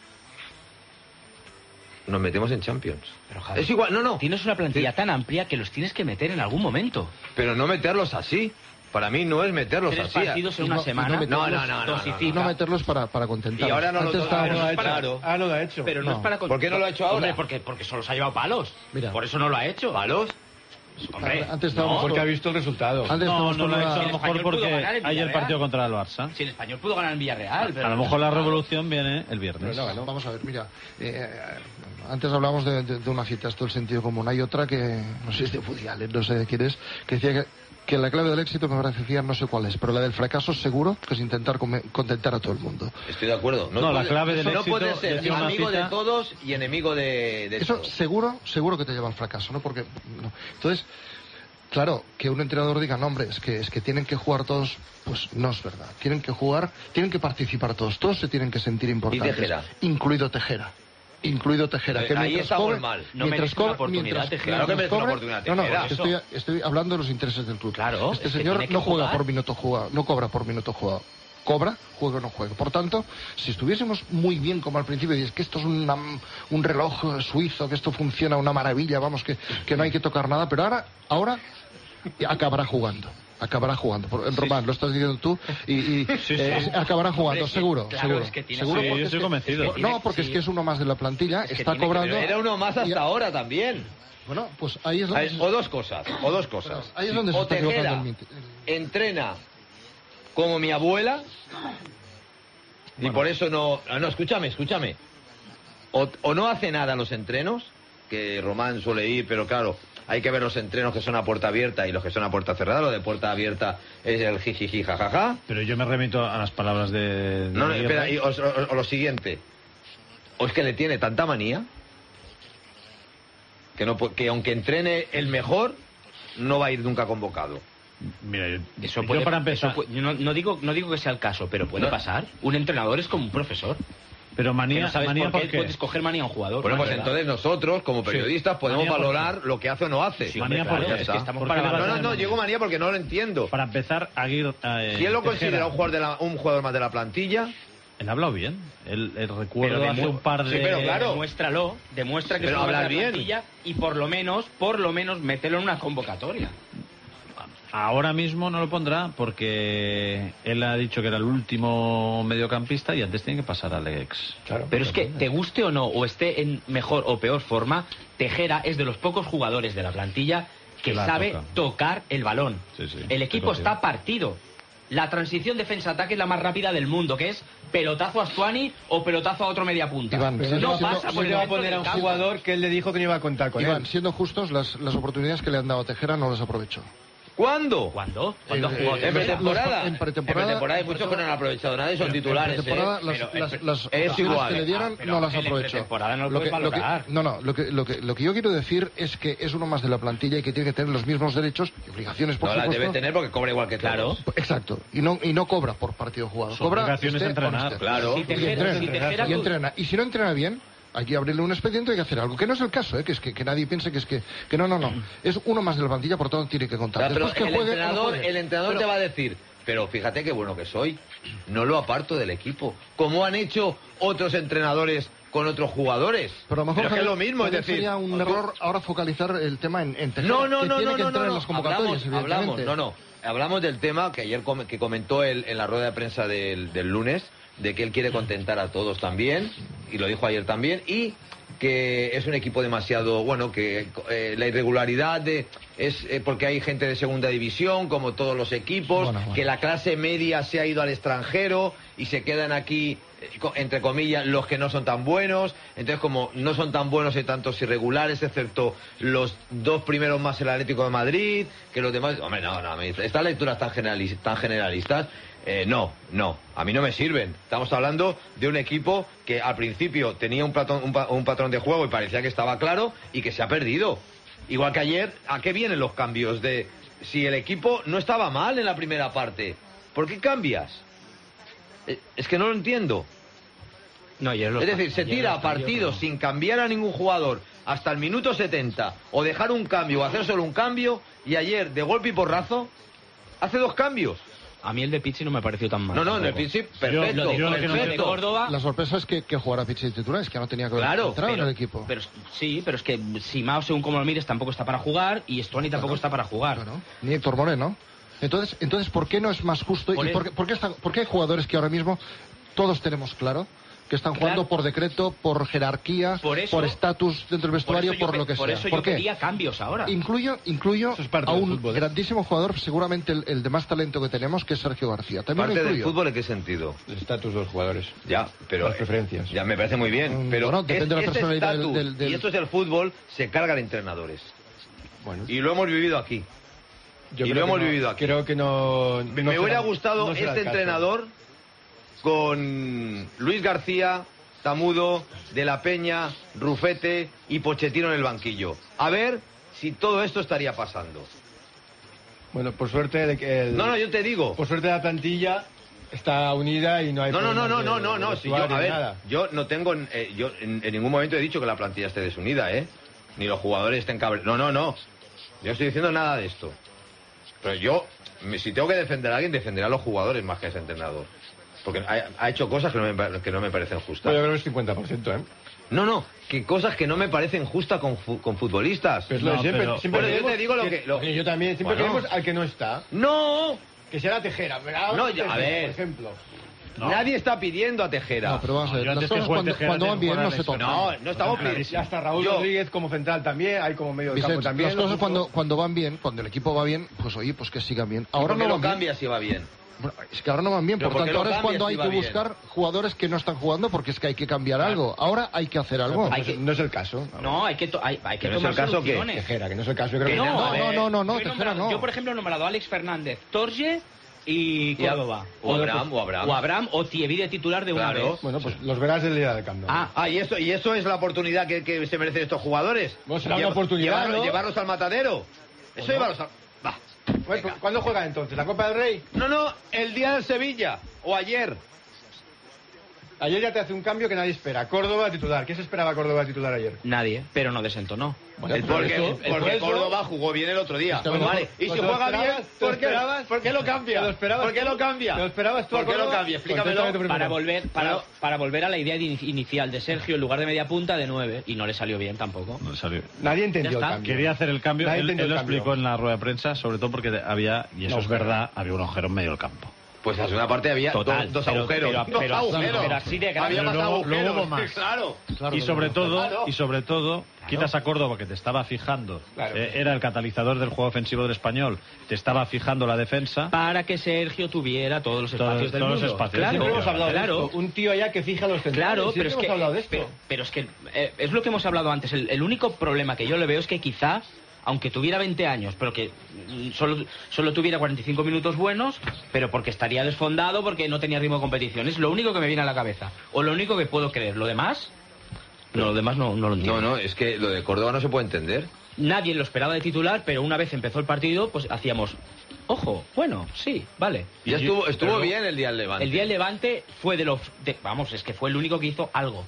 nos metemos en Champions. Pero, Javi, es igual, no. Tienes una plantilla tan amplia que los tienes que meter en algún momento. Pero no meterlos así. Para mí no es meterlos 3 así. partidos en una semana. Y no meterlos para contentar. Y ahora no lo ha hecho. Pero no es para contentar. ¿Por qué no lo ha hecho ahora? Hombre, porque solo se ha llevado palos. Mira. Por eso no lo ha hecho. ¿Palos? Hombre, Antes porque ha visto el resultado. No lo ha hecho a lo mejor porque hay ayer partido contra el Barça. Si el Español pudo ganar en Villarreal. Pero a lo mejor la revolución viene el viernes. No, vamos a ver, mira. Antes hablábamos de una cita, esto del sentido común. Hay otra que, no sé si es de Woody Allen, no sé de quién es, que decía que la clave del éxito, me parecía, no sé cuál es, pero la del fracaso seguro que es intentar contentar a todo el mundo. Estoy de acuerdo. La clave del éxito... No puede ser amigo de todos y enemigo de eso todos. Seguro que te lleva al fracaso, ¿no? Porque... No. Entonces... Claro, que un entrenador diga, no, hombre, es que tienen que jugar todos, pues no es verdad. Tienen que jugar, tienen que participar todos se tienen que sentir importantes. Y Tejera. Incluido Tejera. Que ahí estamos mal. No merece una oportunidad Tejera. Claro que merece una oportunidad Tejera. No, estoy hablando de los intereses del club. Claro. Este señor no juega por minuto jugado, no cobra por minuto jugado. Cobra, juega o no juega. Por tanto, si estuviésemos muy bien como al principio, y es que esto es un reloj suizo, que esto funciona una maravilla, vamos, que no hay que tocar nada, pero ahora acabará jugando. acabará jugando. Román, lo estás diciendo tú, y acabará jugando, seguro. Claro, seguro. es que tiene seguro, sí, porque yo estoy convencido. No, porque es que es uno más de la plantilla, está cobrando. Era uno más hasta ahora también. Bueno, pues ahí es donde... O dos cosas. Ahí es donde se O está equivocando Tejera entrena como mi abuela y por eso no, escúchame. O no hace nada en los entrenos, que Román suele ir, pero claro, hay que ver los entrenos que son a puerta abierta y los que son a puerta cerrada. Lo de puerta abierta es el jijiji jajaja. Pero yo me remito a las palabras de No, Aguirre. espera, o lo siguiente, o es que le tiene tanta manía que aunque entrene el mejor, no va a ir nunca convocado. Mira, Eso yo puede, para empezar... yo no digo que sea el caso, pero puede pasar. Un entrenador es como un profesor. Pero Que manía, no sabes manía por qué ¿por qué? puedes coger manía a un jugador. Bueno, pues ¿verdad? entonces nosotros, como periodistas, podemos Manía por valorar lo que hace o no hace. Sí, Manía hombre, por claro, qué. es que estamos ¿Por para qué le vas a valorar. No, llego manía porque no lo entiendo. Para empezar, Aguirre... Si él lo considera un jugador más de la plantilla, Él ha hablado bien. Él recuerdo Pero hace un par de... Sí, pero claro. Demuestra que Pero es una hablar bien. plantilla y por lo menos mételo en una convocatoria. Ahora mismo no lo pondrá porque él ha dicho que era el último mediocampista y antes tiene que pasar a Alex. Claro. Pero es que, te guste o no, o esté en mejor o peor forma, Tejera es de los pocos jugadores de la plantilla que La sabe toca. tocar el balón. Sí, sí, El equipo estoy está partido. La transición defensa-ataque es la más rápida del mundo, que es pelotazo a Stuani o pelotazo a otro media punta. Iván, Pero no siendo- pasa por no el va a centro poner a del un campo. jugador que él le dijo que no iba a contar con Iván, él. siendo justos, las oportunidades que le han dado a Tejera no las aprovechó. ¿cuándo? ¿Cuándo? ¿Cuándo En- jugó en Tejera? pretemporada. En pretemporada hay muchos que no han aprovechado nada y son En titulares. pretemporada ¿eh? las Es ocasiones igual. que le dieron pero no las en aprovechó. pretemporada no lo puedes valorar. Lo que yo quiero decir es que es uno más de la plantilla y que tiene que tener los mismos derechos y obligaciones, por No las supuesto. debe tener porque cobra igual que Claro. todos. Exacto. Y no cobra por partido jugado. Su Cobra obligación es esté entrenar, o no esté. Claro. Si Y Tejera, entrena. Y entrena. Y si no entrena bien, hay que abrirle un expediente y hay que hacer algo. Que no es el caso, ¿eh? Que nadie piense que es que no. Es uno más de la plantilla, por tanto tiene que contar. Pero Después que el juegue, o no entrenador, juegue. el entrenador te va a decir, pero fíjate qué bueno que soy, no lo aparto del equipo, como han hecho otros entrenadores con otros jugadores. Pero a lo mejor es que es lo mismo, es también decir... sería un error ahora focalizar el tema en Tejera, No, que tiene que entrar en las convocatorias, evidentemente. Hablamos del tema que ayer que comentó él en la rueda de prensa del lunes, de que él quiere contentar a todos también, y lo dijo ayer también, y que es un equipo demasiado, bueno, que la irregularidad es porque hay gente de segunda división, como todos los equipos, Bueno. que la clase media se ha ido al extranjero y se quedan aquí, entre comillas, los que no son tan buenos. Entonces, como no son tan buenos, hay tantos irregulares, excepto los dos primeros más el Atlético de Madrid, que los demás... Hombre, no, estas lecturas tan generalistas, no, a mí no me sirven. Estamos hablando de un equipo que al principio tenía un patrón de juego y parecía que estaba claro y que se ha perdido. Igual que ayer, ¿a qué vienen los cambios? Si el equipo no estaba mal en la primera parte, ¿por qué cambias? Es que no lo entiendo. No, ayer los Es decir, se ayer tira los a partidos cambios, sin cambiar a ningún jugador hasta el minuto 70 o dejar un cambio o hacer solo un cambio, y ayer de golpe y porrazo hace dos cambios. no. A mí el de Pizzi no me pareció tan mal. No, en el tampoco. principio, perfecto. Yo lo que no El de perfecto. Córdoba... La sorpresa es que jugara Pizzi de titular, es que no tenía que haber Claro, entrado pero, en el equipo. Pero es que Simao, según como lo mires, tampoco está para jugar y Stuani tampoco está para jugar. Claro. Ni Héctor Moreno. Entonces, ¿por qué no es más justo? Por ¿Y el- por qué hay jugadores que ahora mismo todos tenemos claro que están jugando Claro. por decreto, por jerarquía, Por eso- por estatus dentro del vestuario, por lo que sea? Por eso ¿Por yo qué? quería cambios ahora. Incluyo Eso es parte a del un fútbol, ¿eh? grandísimo jugador, seguramente el de más talento que tenemos, que es Sergio García. También Parte lo del incluyo. fútbol, ¿en qué sentido? El estatus de los jugadores. Ya, pero... Las preferencias. Ya me parece muy bien, pero Bueno, depende de la este personalidad estatus del- y esto es el fútbol, se cargan entrenadores. Bueno, Y lo hemos vivido aquí. yo y creo lo hemos que no- vivido aquí. Creo que no... Me no hubiera será- gustado no será este el caso. entrenador con Luis García, Tamudo, De la Peña, Rufete y Pochettino en el banquillo. A ver si todo esto estaría pasando. Bueno, por suerte... No, yo te digo. Por suerte la plantilla está unida y no hay... No. problemas de Si yo, vestuario a ni ver, nada. yo no tengo, yo en ningún momento he dicho que la plantilla esté desunida, ni los jugadores estén cabreados. No. Yo no estoy diciendo nada de esto. Pero yo, si tengo que defender a alguien, defenderé a los jugadores más que a ese entrenador. Porque ha hecho cosas que no me parecen justas. Pues yo creo que es 50%, ¿eh? No, que cosas que no me parecen justas con futbolistas. Pues No, siempre pero- Bueno, yo queremos te digo lo que... Oye, yo también, siempre Bueno. queremos al que no está. ¡No! Que sea la Tejera. No, a ver. Por ejemplo. No. Nadie está pidiendo a Tejera. No, pero vamos a ver, yo las antes que cosas juegue cuando, Tejera cuando tengo van que bien no jugar se a tocan. No estamos pidiendo. Y hasta Raúl Rodríguez como central también, hay como medio de campo Vicente, también. las cosas cuando van bien, cuando el equipo va bien, pues oye, pues que sigan bien. Ahora Ahora no no lo van bien. cambia si va bien. Bueno, es que ahora no van bien, ¿Pero por por qué tanto lo ahora es cuando hay cambias si que va buscar jugadores que no están jugando porque es que hay que cambiar algo. Ahora hay que hacer algo. Hay que- No es el caso. No, hay que ¿Que no es tomar el caso qué? soluciones. Tejera, que no es el caso. Yo creo que No, no, a ver, no, yo he Tejera nombrado- no. Yo, por ejemplo, he nombrado a Alex Fernández, Torje y Córdoba. o Abraham. O Abraham o Thierry de titular de una Claro. vez. Bueno, pues los verás del día del Camp Nou. ¿Y eso es la oportunidad que se merecen estos jugadores? Bueno, será una oportunidad, ¿no? Llevarlos al matadero. Eso llevarlos al... Va. Bueno, pues, ¿cuándo juega entonces? ¿La Copa del Rey? No, el día del Sevilla. O ayer. Ayer ya te hace un cambio que nadie espera. Córdoba titular. ¿Qué se esperaba Córdoba titular ayer? Nadie, pero no desentonó. Bueno, Porque por eso- Córdoba jugó bien el otro día. Está bien. Vale. Y si ¿Te lo juega esperabas? bien, ¿Te lo ¿por qué? esperabas? ¿Por qué lo cambia? ¿Te lo esperabas ¿Por qué tú? lo cambia? ¿Te lo esperabas tú a ¿Por qué lo Córdoba? cambia? Explícamelo. Contéstame tú primero. Para volver a la idea inicial de Sergio, en lugar de media punta, de 9. Y no le salió bien tampoco. No salió. Nadie entendió Ya el está. cambio. Quería hacer el cambio, Nadie él entendió lo el cambio. explicó en la rueda de prensa, sobre todo porque había, y eso No, es verdad, había un agujero en medio del campo. Pues en la segunda parte había Total, dos pero- agujeros. pero- Dos agujeros. pero así de grande. Había más Luego- agujeros. luego hubo más. Claro. Claro, y sobre Claro. todo, quitas a Córdoba que te estaba fijando, Claro. era el catalizador del juego ofensivo del Español, te estaba fijando la defensa. Para que Sergio tuviera todos los Todos- espacios del todos los mundo. espacios. Claro, Siempre hemos hablado claro. de esto. Un tío allá que fija los centrales. Claro, Siempre pero es hemos que, hablado de esto. pero es que es lo que hemos hablado antes. El único problema que yo le veo es que quizá, aunque tuviera 20 años, pero que solo tuviera 45 minutos buenos, pero porque estaría desfondado, porque no tenía ritmo de competición. Es lo único que me viene a la cabeza. O lo único que puedo creer. Lo demás no lo entiendo. No, es que lo de Córdoba no se puede entender. Nadie lo esperaba de titular, pero una vez empezó el partido, pues hacíamos, ojo, bueno, sí, vale. Ya estuvo bien el día del Levante. El día del Levante fue vamos, es que fue el único que hizo algo.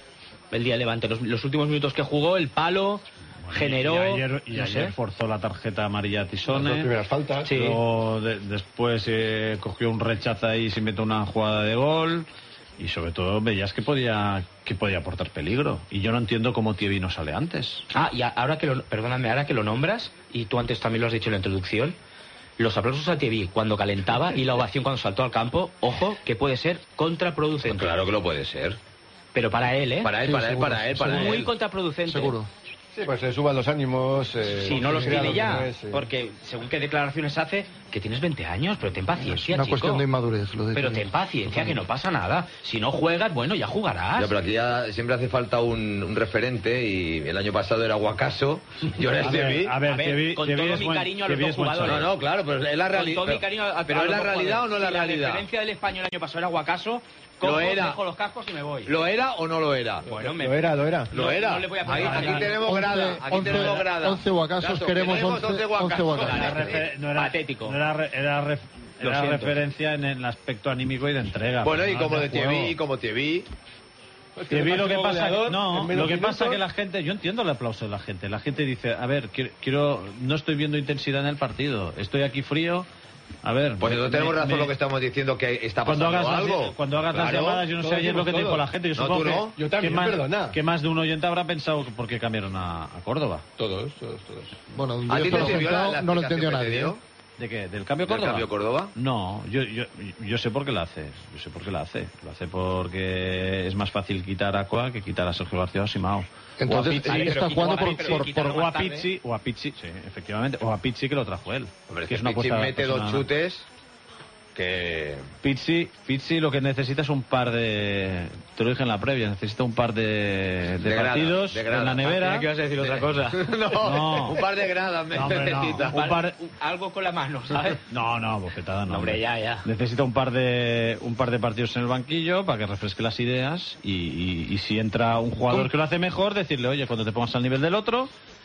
El día del Levante, los últimos minutos que jugó, el palo, generó... Y ayer sé. forzó la tarjeta amarilla a Las dos Tisone. primeras faltas. Sí. Luego después cogió un rechazo ahí y se metió una jugada de gol. Y sobre todo veías que podía aportar peligro. Y yo no entiendo cómo Thierry no sale antes. Y ahora que lo nombras, y tú antes también lo has dicho en la introducción, los aplausos a Thierry cuando calentaba y la ovación cuando saltó al campo, ojo, que puede ser contraproducente. Pues claro que lo puede ser. Pero para él, ¿eh? Para él, Sí, para él, seguro. para él, para Muy él. contraproducente. Seguro. Sí, pues le suban los ánimos. Si no los crea tiene lo que ya, no es, porque según qué declaraciones hace, que tienes 20 años, pero ten Es paciencia, una chico. cuestión de inmadurez. Lo de Pero Thierry. ten paciencia, que no pasa nada. Si no juegas, bueno, ya jugarás. Ya, pero aquí ya siempre hace falta un referente y el año pasado era Guacaso y ahora es Thierry. A ver, Thierry- con Thierry todo es mi buen- cariño a Thierry los es dos buen jugadores. No, claro, pero es la Con realidad. todo mi cariño a Pero los es la dos realidad o jugadores. no es la Si realidad. La referencia del español el año pasado era Guacaso, cojo, Lo era. dejo los cascos y me voy. ¿Lo era o no lo era? Bueno, Lo era. Lo era. no le voy a poner Aquí nada. tenemos grada. Aquí tenemos grada. 11 guacasos, Claro, queremos tenemos 11 guacasos. guacasos. Patético. Era Lo siento. referencia en el aspecto anímico y de entrega. Bueno, pero y no como de de juego. Thierry, como Thierry. Thierry, lo que pasa goleador, no, en menos lo que pasa minutos. que la gente, yo entiendo el aplauso de la gente. La gente dice, a ver, no estoy viendo intensidad en el partido, estoy aquí frío. A ver, Pues entonces tenemos razón lo que estamos diciendo, que está pasando algo. cuando hagas las Claro. llamadas, yo no sé Todos ayer lo que te decimos dijo la todos. gente. Yo No, supongo tú no. Yo también, que más, perdona. que más de un oyente habrá pensado por qué cambiaron a Córdoba. Todos. Bueno, ¿A ti yo te esto sirvió la no lo explicación entendió que te nadie. dio? ¿eh? ¿De qué? ¿Del cambio ¿Del Córdoba? cambio Córdoba? No, yo sé por qué la hace. Yo sé por qué la hace. Lo hace porque es más fácil quitar a Coa que quitar a Sergio García o a Simao. Entonces, O a Pizzi, está jugando pero o a Pizzi, sí, efectivamente, o a Pizzi que lo trajo él. Hombre, que es que Pizzi cosa mete dos personal. chutes que... Pizzi lo que necesita es un par de... Te lo dije en la previa, necesita un par de grada, partidos de grada. en la nevera. Creía que ibas a decir otra cosa. No. Un par de gradas No, hombre, no. necesita. Un par- Algo con la mano, ¿sabes? No, bofetada no. Hombre, ya. Necesita un par de partidos en el banquillo para que refresque las ideas y si entra un jugador que lo hace mejor, decirle, oye, cuando te pongas al nivel del otro.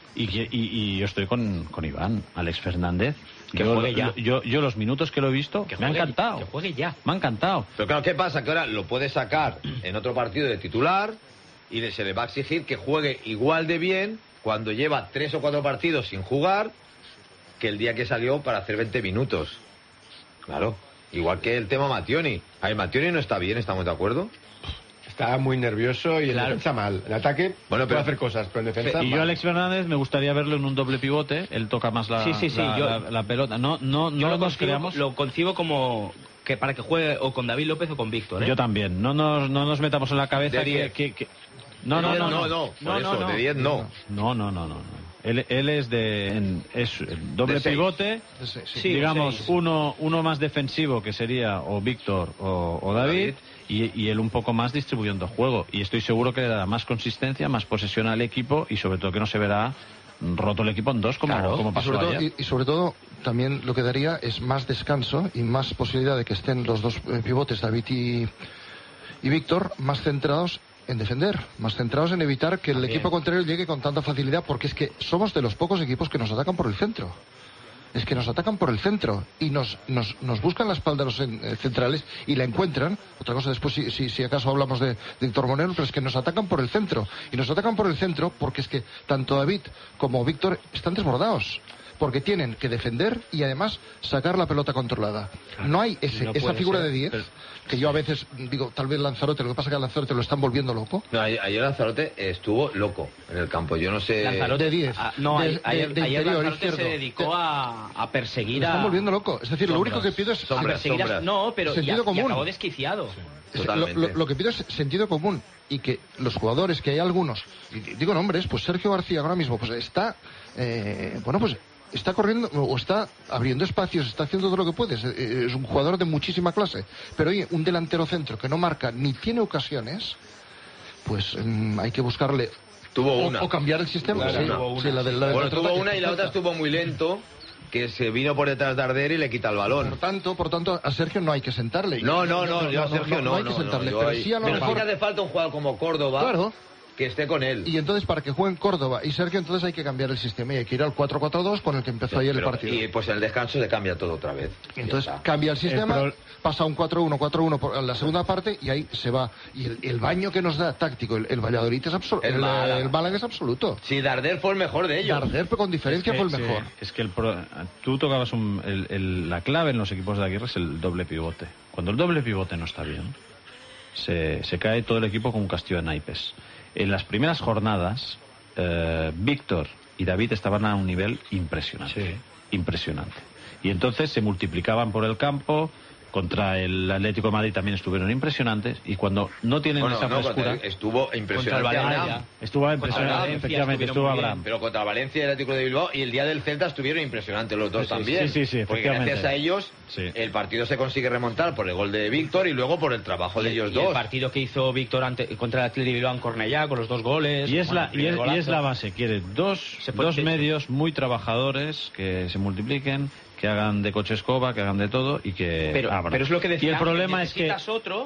Y yo estoy con Iván, Alex Fernández. Que juegue ya. Yo los minutos que lo he visto, me ha encantado. Que juegue ya. Me ha encantado. Pero claro, ¿qué pasa? Que ahora lo puede sacar en otro partido de titular y se le va a exigir que juegue igual de bien cuando lleva 3 o 4 partidos sin jugar que el día que salió para hacer 20 minutos. Claro. Igual que el tema Mattioni. A ver, Mattioni no está bien, ¿estamos de acuerdo? Está muy nervioso y en defensa mal. En ataque puede hacer cosas, pero en defensa y yo, Alex Fernández, me gustaría verlo en un doble pivote. Él toca más la pelota. No nos creamos. Lo concibo como que para que juegue o con David López o con Víctor. Yo también. No nos metamos en la cabeza que... No. De 10 no. No. Él es el doble pivote, digamos, uno más defensivo, que sería o Víctor o David, y él un poco más distribuyendo juego. Y estoy seguro que le dará más consistencia, más posesión al equipo, y sobre todo que no se verá roto el equipo en dos como pasó ayer. Y sobre todo también lo que daría es más descanso y más posibilidad de que estén los dos pivotes, David y Víctor, más centrados en defender, más centrados en evitar que el equipo contrario llegue con tanta facilidad, porque es que somos de los pocos equipos que nos atacan por el centro. Es que nos atacan por el centro y nos buscan la espalda los centrales y la encuentran. Otra cosa después si acaso hablamos de Héctor Monero, pero es que nos atacan por el centro. Y nos atacan por el centro porque es que tanto David como Víctor están desbordados, porque tienen que defender y además sacar la pelota controlada. No hay esa figura de 10, que yo a veces digo, tal vez Lanzarote, lo que pasa es que a Lanzarote lo están volviendo loco. No, ayer Lanzarote estuvo loco en el campo, yo no sé... Lanzarote de 10. Ayer Lanzarote se dedicó a perseguir lo están volviendo loco. Es decir, lo único que pido es... Sombras. No, pero sentido común. Y acabó desquiciado. Lo que pido es sentido común, y que los jugadores, que hay algunos, y digo nombres, pues Sergio García ahora mismo pues está... está corriendo o está abriendo espacios, está haciendo todo lo que puede. Es un jugador de muchísima clase. Pero oye, un delantero centro que no marca ni tiene ocasiones, pues hay que buscarle... Tuvo una. O cambiar el sistema. Tuvo una y la otra estuvo muy lento, que se vino por detrás de Arder y le quita el balón. Por tanto, a Sergio no hay que sentarle. Yo a Sergio no hay que sentarle. Pero sí a lo mejor... hace falta un jugador como Córdoba. Claro. Que esté con él. Y entonces, para que jueguen Córdoba y Sergio, entonces hay que cambiar el sistema y hay que ir al 4-4-2 con el que empezó ayer el partido. Y pues en el descanso se cambia todo otra vez. Entonces cambia el sistema, pasa a un 4-1-4-1 por la segunda parte y ahí se va. Y el baño que nos da táctico el Valladolid es absoluto. El Málaga es absoluto. Sí, Darder fue el mejor de ellos. Darder con diferencia fue el mejor. Es que tú tocabas la clave en los equipos de Aguirre es el doble pivote. Cuando el doble pivote no está bien, se cae todo el equipo con un castillo de naipes. En las primeras jornadas, Víctor y David estaban a un nivel impresionante. Impresionante. Y entonces se multiplicaban por el campo. Contra el Atlético de Madrid también estuvieron impresionantes. Y cuando no tienen esa frescura... Estuvo impresionante Abraham. Estuvo impresionante, efectivamente, estuvo Abraham. Pero contra Valencia y el Atlético de Bilbao y el día del Celta estuvieron impresionantes los dos también. Sí, porque gracias a ellos el partido se consigue remontar por el gol de Víctor y luego por el trabajo de ellos dos. El partido que hizo Víctor contra el Atlético de Bilbao en Cornellá con los dos goles. Y es la base. Quiere dos medios muy trabajadores que se multipliquen, que hagan de coche escoba, que hagan de todo y que pero es lo que decía. Y el problema es que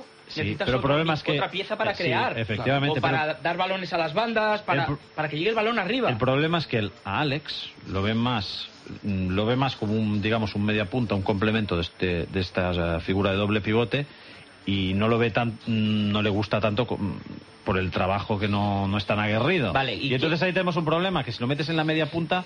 otra pieza para crear, efectivamente, o para dar balones a las bandas, para que llegue el balón arriba. El problema es que a Alex lo ve más como un media punta, un complemento de esta figura de doble pivote, y no lo ve no le gusta tanto por el trabajo que no es tan aguerrido. Vale, y entonces ahí tenemos un problema, que si lo metes en la media punta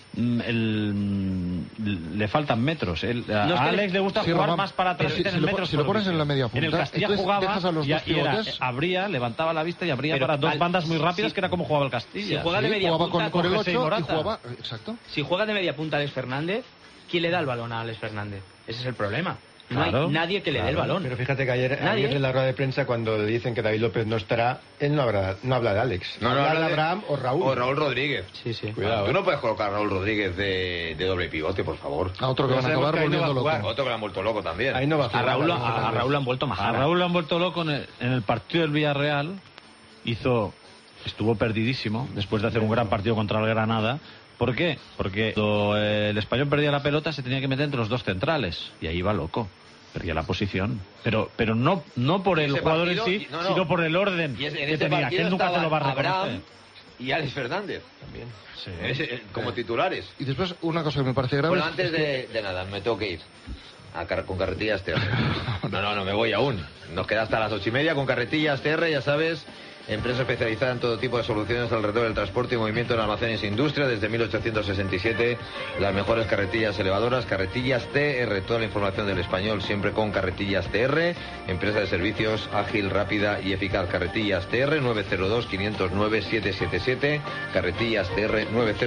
le faltan metros. A Alex le gusta jugar más para atrás y tener metros. Si lo pones en la media punta, en el Castilla jugaba a los dos pivotes, levantaba la vista y abría para dos bandas muy rápidas, que era como jugaba el Castilla. Si juega de media punta con el 8 y jugaba, exacto. Si juega de media punta Alex Fernández, ¿quién le da el balón a Alex Fernández? Ese es el problema. No hay nadie que le dé el balón. Pero fíjate que ayer en la rueda de prensa, cuando le dicen que David López no estará, él no habla de Alex. Habla de Abraham o Raúl. O Raúl Rodríguez. Sí. Cuidado. Tú no puedes colocar a Raúl Rodríguez de doble pivote, por favor. A otro que van a acabar volviendo loco. Otro que lo han vuelto loco también. Ahí no va a Raúl lo han vuelto majara. A Raúl lo han vuelto loco en el partido del Villarreal. Estuvo perdidísimo después de hacer un gran partido contra el Granada. ¿Por qué? Porque cuando el Español perdía la pelota se tenía que meter entre los dos centrales y ahí iba loco. Perdía la posición, pero no por el jugador en sí, sino por el orden que tenía, que él nunca te lo va a reconocer. Abraham y Alex Fernández también, como titulares. Y después una cosa que me parece grave. Bueno, antes de nada, me tengo que ir con Carretillas TR. No me voy aún. Nos queda hasta las 8:30 con Carretillas TR, ya sabes, Empresa especializada en todo tipo de soluciones alrededor del transporte y movimiento en almacenes e industria. Desde 1867, las mejores carretillas elevadoras, carretillas TR. Toda la información del español siempre con carretillas TR. Empresa de servicios ágil, rápida y eficaz. Carretillas TR 902-509-777. Carretillas TR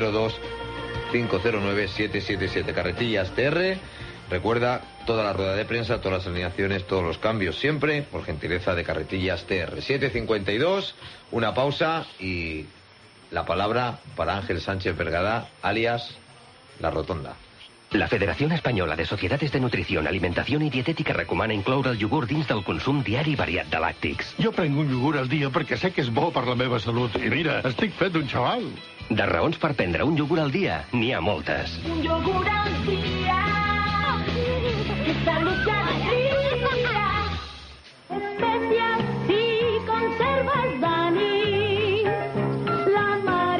902-509-777. Carretillas TR. Recuerda, toda la rueda de prensa, todas las alineaciones, todos los cambios, siempre por gentileza de Carretillas TR. 7:52, una pausa y la palabra para Ángel Sánchez Vergada, alias La Rotonda. La Federació Espanyola de Societats de Nutrició, Alimentació i Dietètica recomana incloure el iogurt dins del consum diari variat de làctics. Jo prenc un iogurt al dia perquè sé que és bo per la meva salut. I mira, estic fet un xaval. De raons per prendre un iogurt al dia, n'hi ha moltes. Un iogurt al dia. Salud y alegría, especias y conservas Dani, la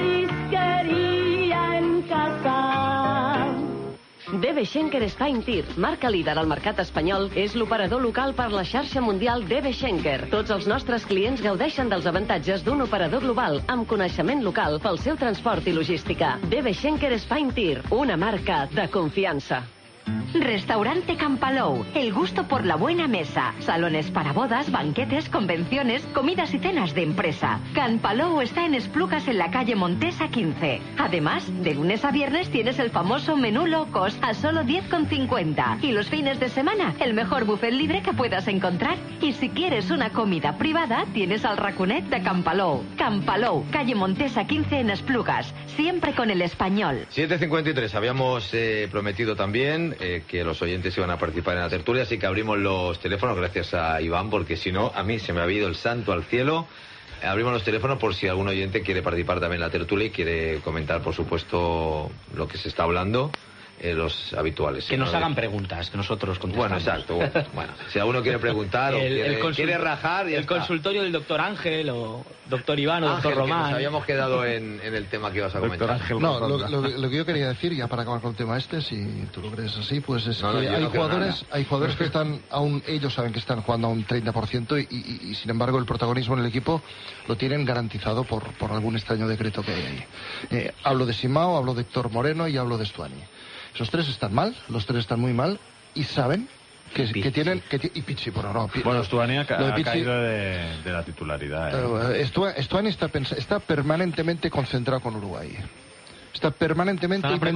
marisquería en casa. DB Schenker Spain Tir, marca líder al mercat espanyol, és l'operador local per la xarxa mundial DB Schenker. Tots els nostres clients gaudeixen dels avantatges d'un operador global amb coneixement local pel seu transport i logística. DB Schenker Spain Tir, una marca de confiança. Restaurante Campalou, el gusto por la buena mesa. Salones para bodas, banquetes, convenciones, comidas y cenas de empresa. Campalou está en Esplugas, en la calle Montesa 15. Además, de lunes a viernes tienes el famoso menú low cost a solo 10,50. Y los fines de semana, el mejor buffet libre que puedas encontrar. Y si quieres una comida privada, tienes al raconet de Campalou. Campalou, calle Montesa 15 en Esplugas. Siempre con el español. 7:53, habíamos prometido también que los oyentes iban a participar en la tertulia, así que abrimos los teléfonos, gracias a Iván, porque si no, a mí se me había ido el santo al cielo. Abrimos los teléfonos por si algún oyente quiere participar también en la tertulia y quiere comentar, por supuesto, lo que se está hablando. Los habituales. Que nos hagan preguntas, que nosotros contestamos. Bueno, exacto. Bueno, si alguno quiere preguntar o quiere rajar... El consultorio del doctor Ángel, o doctor Iván, o doctor Román. Nos habíamos quedado en el tema que ibas a comentar. Ángel, no, lo que yo quería decir, ya para acabar con el tema este, si tú lo crees así, pues es que hay jugadores que están, aún ellos saben que están jugando a un 30% y sin embargo el protagonismo en el equipo lo tienen garantizado por algún extraño decreto que hay ahí. Hablo de Simao, hablo de Héctor Moreno y hablo de Stuani. Esos tres están mal, los tres están muy mal y saben que tienen... y Pizzi, bueno, Stuani ha caído de la titularidad. Stuani está permanentemente concentrado con Uruguay. Está permanentemente y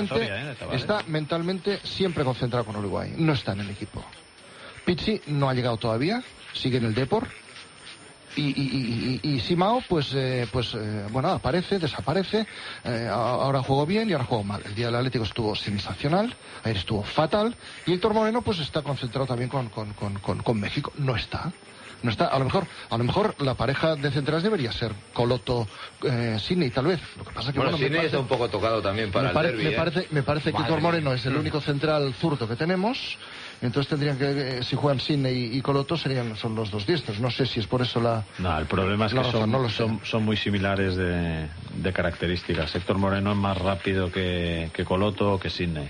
mentalmente siempre concentrado con Uruguay. No está en el equipo. Pizzi no ha llegado todavía, sigue en el Depor. Y Simao, bueno, aparece, desaparece, ahora jugó bien y ahora jugó mal. El día del Atlético estuvo sensacional, ayer estuvo fatal, y Héctor Moreno pues está concentrado también con México. No está. A lo mejor la pareja de centrales debería ser Coloto, Sidney, tal vez. Lo que pasa que Sidney está un poco tocado también para el derbi. Me parece que Héctor Moreno es el único central zurdo que tenemos. Entonces tendrían que, si juegan Sidney y Coloto, son los dos diestros. No sé si es por eso No, el problema es que son muy similares de características. Héctor Moreno es más rápido que Coloto o que Sidney.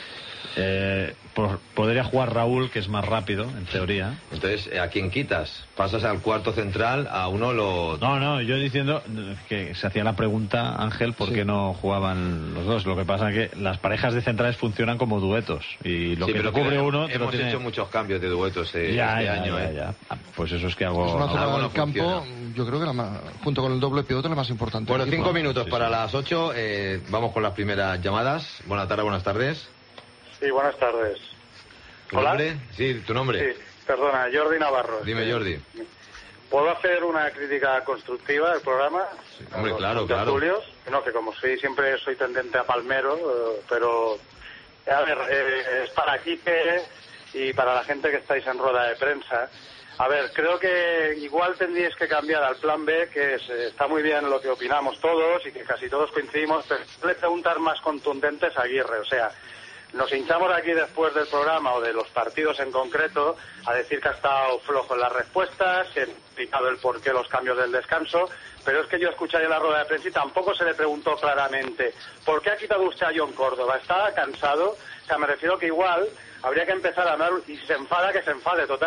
Podría jugar Raúl, que es más rápido, en teoría. Entonces, ¿a quién quitas? ¿Pasas al cuarto central? A uno lo... No, yo diciendo que se hacía la pregunta, Ángel, ¿por qué no jugaban los dos? Lo que pasa es que las parejas de centrales funcionan como duetos. Y lo que lo cubre uno... Hemos hecho muchos cambios de duetos este año. Ya. Pues eso es que hago... Es una zona del campo, yo creo que junto con el doble pivote, la más importante. Bueno, 5 minutos para las 8. Vamos con las primeras llamadas. Buenas tardes. Sí, buenas tardes. ¿Hola? ¿Nombre? Sí, tu nombre. Sí, perdona, Jordi Navarro. Dime, Jordi. ¿Puedo hacer una crítica constructiva del programa? Sí, hombre, claro. Julios? No, que como siempre soy tendente a palmero, pero... A ver, es para Quique y para la gente que estáis en rueda de prensa. A ver, creo que igual tendríais que cambiar al plan B, que está muy bien lo que opinamos todos y que casi todos coincidimos, pero le preguntar más contundentes a Aguirre, o sea... Nos hinchamos aquí después del programa o de los partidos en concreto a decir que ha estado flojo en las respuestas, que ha explicado el porqué los cambios del descanso, pero es que yo escuché en la rueda de prensa y tampoco se le preguntó claramente ¿por qué ha quitado usted a John Córdoba? ¿Estaba cansado? O sea, me refiero que igual habría que empezar a hablar y si se enfada, que se enfade, total.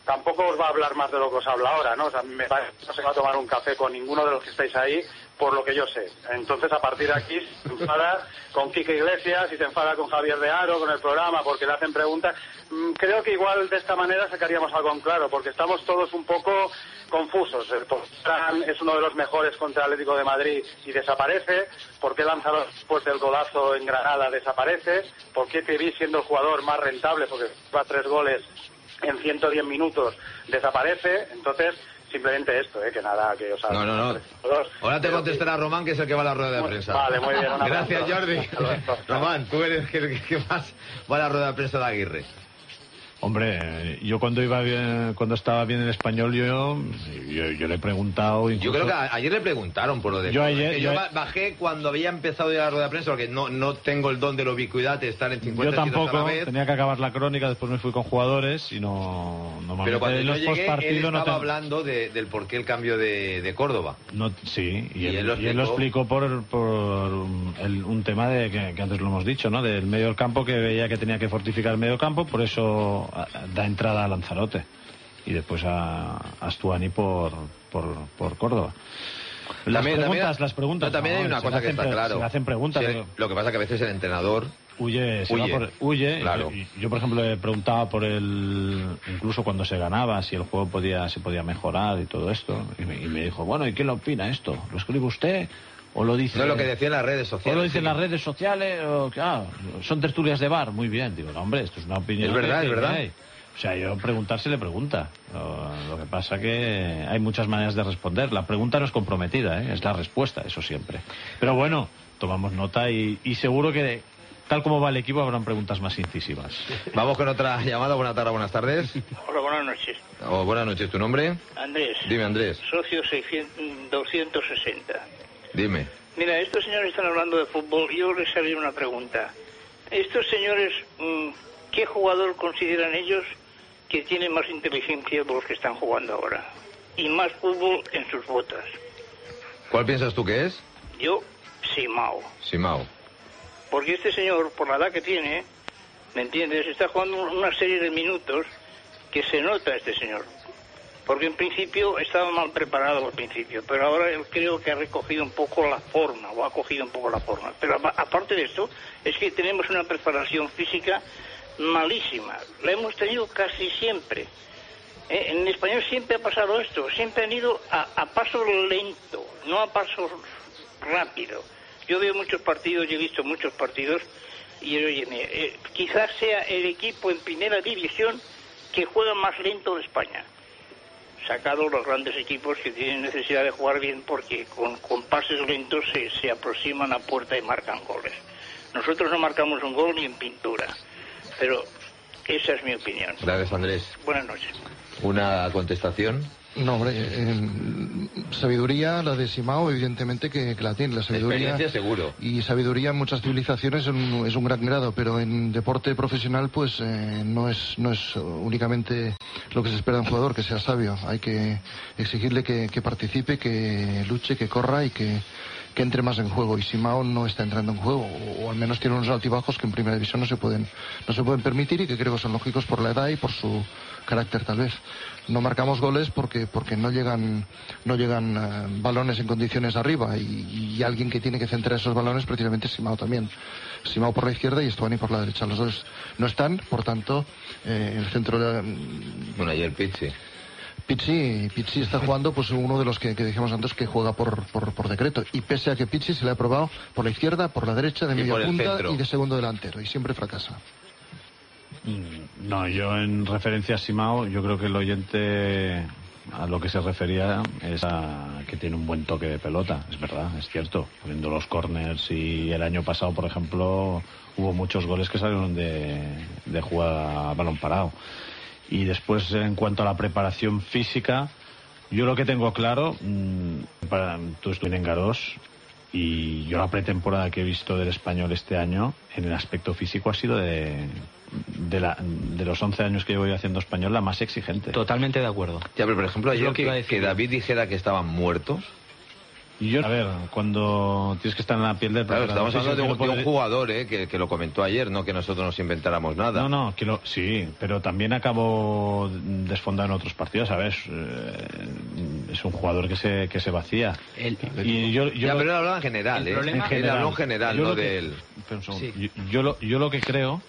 tampoco os va a hablar más de lo que os habla ahora, ¿no? O sea, me parece que no se va a tomar un café con ninguno de los que estáis ahí, por lo que yo sé. Entonces, a partir de aquí, se enfada con Quique Iglesias y se enfada con Javier de Haro, con el programa, porque le hacen preguntas. Creo que igual de esta manera sacaríamos algo en claro, porque estamos todos un poco confusos. El Fran es uno de los mejores contra el Atlético de Madrid y desaparece. ¿Por qué Lanzarote, después del golazo en Granada, desaparece? ¿Por qué Tevis, siendo el jugador más rentable, porque va 3 goles en 110 minutos, desaparece? Entonces, simplemente esto, que nada, que os haga. No. Ahora te contestará Román, que es el que va a la rueda de prensa. Vale, muy bien. Gracias, Jordi. Román, tú eres el que más va a la rueda de prensa de Aguirre. Hombre, yo cuando estaba bien el español, yo le he preguntado. Incluso... Yo creo que ayer le preguntaron por lo de. Yo bajé cuando había empezado ya la rueda de prensa, porque no tengo el don de la ubicuidad de estar en 50 Yo tampoco, a la vez. Tenía que acabar la crónica, después me fui con jugadores y no Pero cuando yo llegué, él estaba no hablando del por qué el cambio de Córdoba. Sí, y él lo explicó por un tema que antes lo hemos dicho, ¿no? Del medio del campo, que veía que tenía que fortificar el medio campo, por eso da entrada a Lanzarote y después a Astuani por Córdoba. Las preguntas. También hay una cosa que está claro. Se le hacen preguntas. Sí, lo que pasa es que a veces el entrenador huye. Claro. Yo, por ejemplo, le preguntaba por incluso cuando se ganaba, si el juego se podía mejorar y todo esto. Y me dijo, bueno, ¿y quién lo opina esto? ¿Lo escribe usted? ¿O lo dice? No es lo que decía en las redes sociales. ¿O lo dice en las redes sociales? Son tertulias de bar. Muy bien. Digo, no, hombre, esto es una opinión. Es verdad. O sea, yo preguntarse le pregunta. Lo que pasa que hay muchas maneras de responder. La pregunta no es comprometida, es la respuesta, eso siempre. Pero bueno, tomamos nota y seguro que, tal como va el equipo, habrán preguntas más incisivas. Vamos con otra llamada. Buenas tardes. Hola, buenas noches. Buenas noches. ¿Tu nombre? Andrés. Dime, Andrés. Socio 260. Dime. Mira, estos señores están hablando de fútbol. Yo les haría una pregunta. Estos señores, ¿qué jugador consideran ellos que tiene más inteligencia de los que están jugando ahora? Y más fútbol en sus botas. ¿Cuál piensas tú que es? Yo, Simao. Porque este señor, por la edad que tiene, ¿me entiendes? Está jugando una serie de minutos que se nota este señor. Porque en principio estaba mal preparado al principio, pero ahora yo creo que ha recogido un poco la forma, o ha cogido un poco la forma. Pero aparte de esto, es que tenemos una preparación física malísima. La hemos tenido casi siempre. En español siempre ha pasado esto, siempre han ido a paso lento, no a paso rápido. Yo veo muchos partidos, yo he visto muchos partidos, y oye, quizás sea el equipo en primera división que juega más lento de España. Sacado los grandes equipos que tienen necesidad de jugar bien, porque con pases lentos se aproximan a puerta y marcan goles. Nosotros no marcamos un gol ni en pintura, pero esa es mi opinión. Gracias, Andrés. Buenas noches. ¿Una contestación? No, hombre, sabiduría, la de Simao, evidentemente que la tiene, la sabiduría. Experiencia, seguro. Y sabiduría en muchas civilizaciones es un gran grado, pero en deporte profesional, pues no es únicamente lo que se espera de un jugador, que sea sabio. Hay que exigirle que participe, que luche, que corra y que entre más en juego. Y Simao no está entrando en juego, o al menos tiene unos altibajos que en primera división no se pueden permitir, y que creo que son lógicos por la edad y por su carácter, tal vez. No marcamos goles porque no llegan balones en condiciones arriba, y alguien que tiene que centrar esos balones precisamente es Simao también. Simao por la izquierda y Estuani por la derecha. Los dos no están, por tanto, el centro de... Bueno, ayer Pizzi está jugando, pues uno de los que dijimos antes, que juega por decreto, y pese a que Pizzi se le ha probado por la izquierda, por la derecha, de media punta y de segundo delantero, y siempre fracasa. No, yo en referencia a Simao, yo creo que el oyente a lo que se refería es a que tiene un buen toque de pelota, es verdad, es cierto, poniendo los corners, y el año pasado, por ejemplo, hubo muchos goles que salieron de jugar a balón parado. Y después, en cuanto a la preparación física, yo lo que tengo claro, tú estuviste en Garós, y yo la pretemporada que he visto del español este año, en el aspecto físico, ha sido de los 11 años que llevo yo haciendo español, la más exigente. Totalmente de acuerdo. Ya, pero por ejemplo, ayer que David dijera que estaban muertos, A ver, cuando tienes que estar en la piel del Claro, preparador estamos hablando físico, de un jugador que lo comentó ayer, no que nosotros nos inventáramos nada. No, sí, pero también acabó desfondado en otros partidos, ¿sabes? Es un jugador que se vacía. Pero él hablaba en general, ¿eh? Él habló en general, no de él. Sí. Yo lo que creo...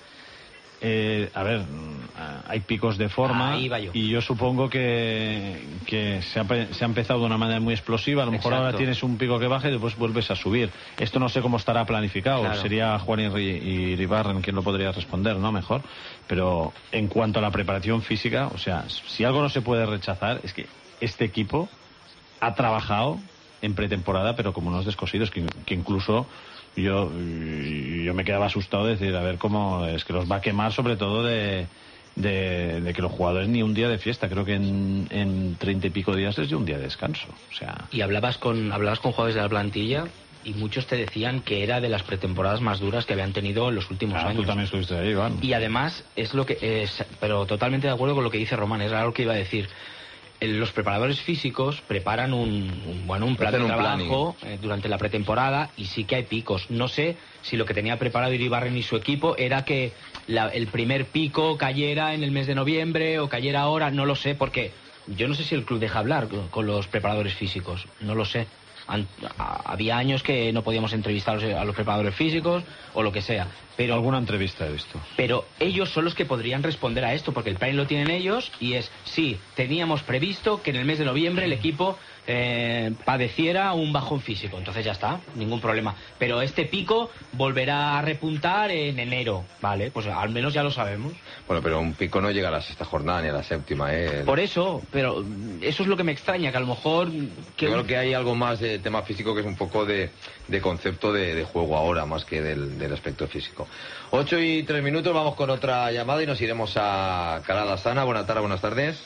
hay picos de forma y yo supongo que se ha empezado de una manera muy explosiva. A lo mejor ahora tienes un pico que baja y después vuelves a subir. Esto no sé cómo estará planificado. Claro. Sería Juan y Iribarren quien lo podría responder, ¿no? Mejor. Pero en cuanto a la preparación física, o sea, si algo no se puede rechazar es que este equipo ha trabajado en pretemporada, pero como unos descosidos que incluso... Yo me quedaba asustado de decir, a ver cómo es que los va a quemar, sobre todo de que los jugadores ni un día de fiesta. Creo que en 30 y pico días les dio un día de descanso. O sea... Y hablabas con jugadores de la plantilla y muchos te decían que era de las pretemporadas más duras que habían tenido en los últimos años. Tú también estuviste ahí, Iván. Y además es lo que es, pero totalmente de acuerdo con lo que dice Román, es algo que iba a decir. Los preparadores físicos preparan un plan de trabajo durante la pretemporada y sí que hay picos. No sé si lo que tenía preparado Iribarren y su equipo era que el primer pico cayera en el mes de noviembre o cayera ahora, no lo sé, porque yo no sé si el club deja hablar con los preparadores físicos, no lo sé. Había años que no podíamos entrevistar a los preparadores físicos o lo que sea, pero alguna entrevista he visto. Pero ellos son los que podrían responder a esto, porque el plan lo tienen ellos y es, sí, teníamos previsto que en el mes de noviembre el equipo padeciera un bajón físico, entonces ya está, ningún problema, pero este pico volverá a repuntar en enero, vale, pues al menos ya lo sabemos. Bueno, pero un pico no llega a la sexta jornada ni a la séptima, Por eso, pero eso es lo que me extraña, que a lo mejor... Yo creo que hay algo más de tema físico que es un poco de concepto de juego ahora, más que del aspecto físico. 8:03, vamos con otra llamada y nos iremos a Calada Sana. Buenas tardes.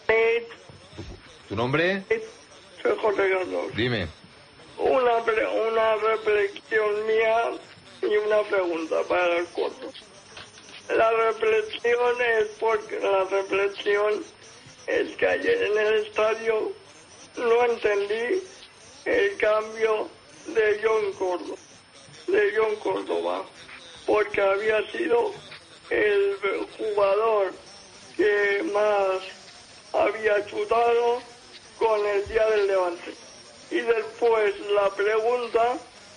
¿Tu nombre? Soy Jorge Carlos. Dime. Una reflexión mía y una pregunta para el corto. La reflexión es que ayer en el estadio no entendí el cambio de John Córdoba, porque había sido el jugador que más había chutado con el día del Levante. Y después la pregunta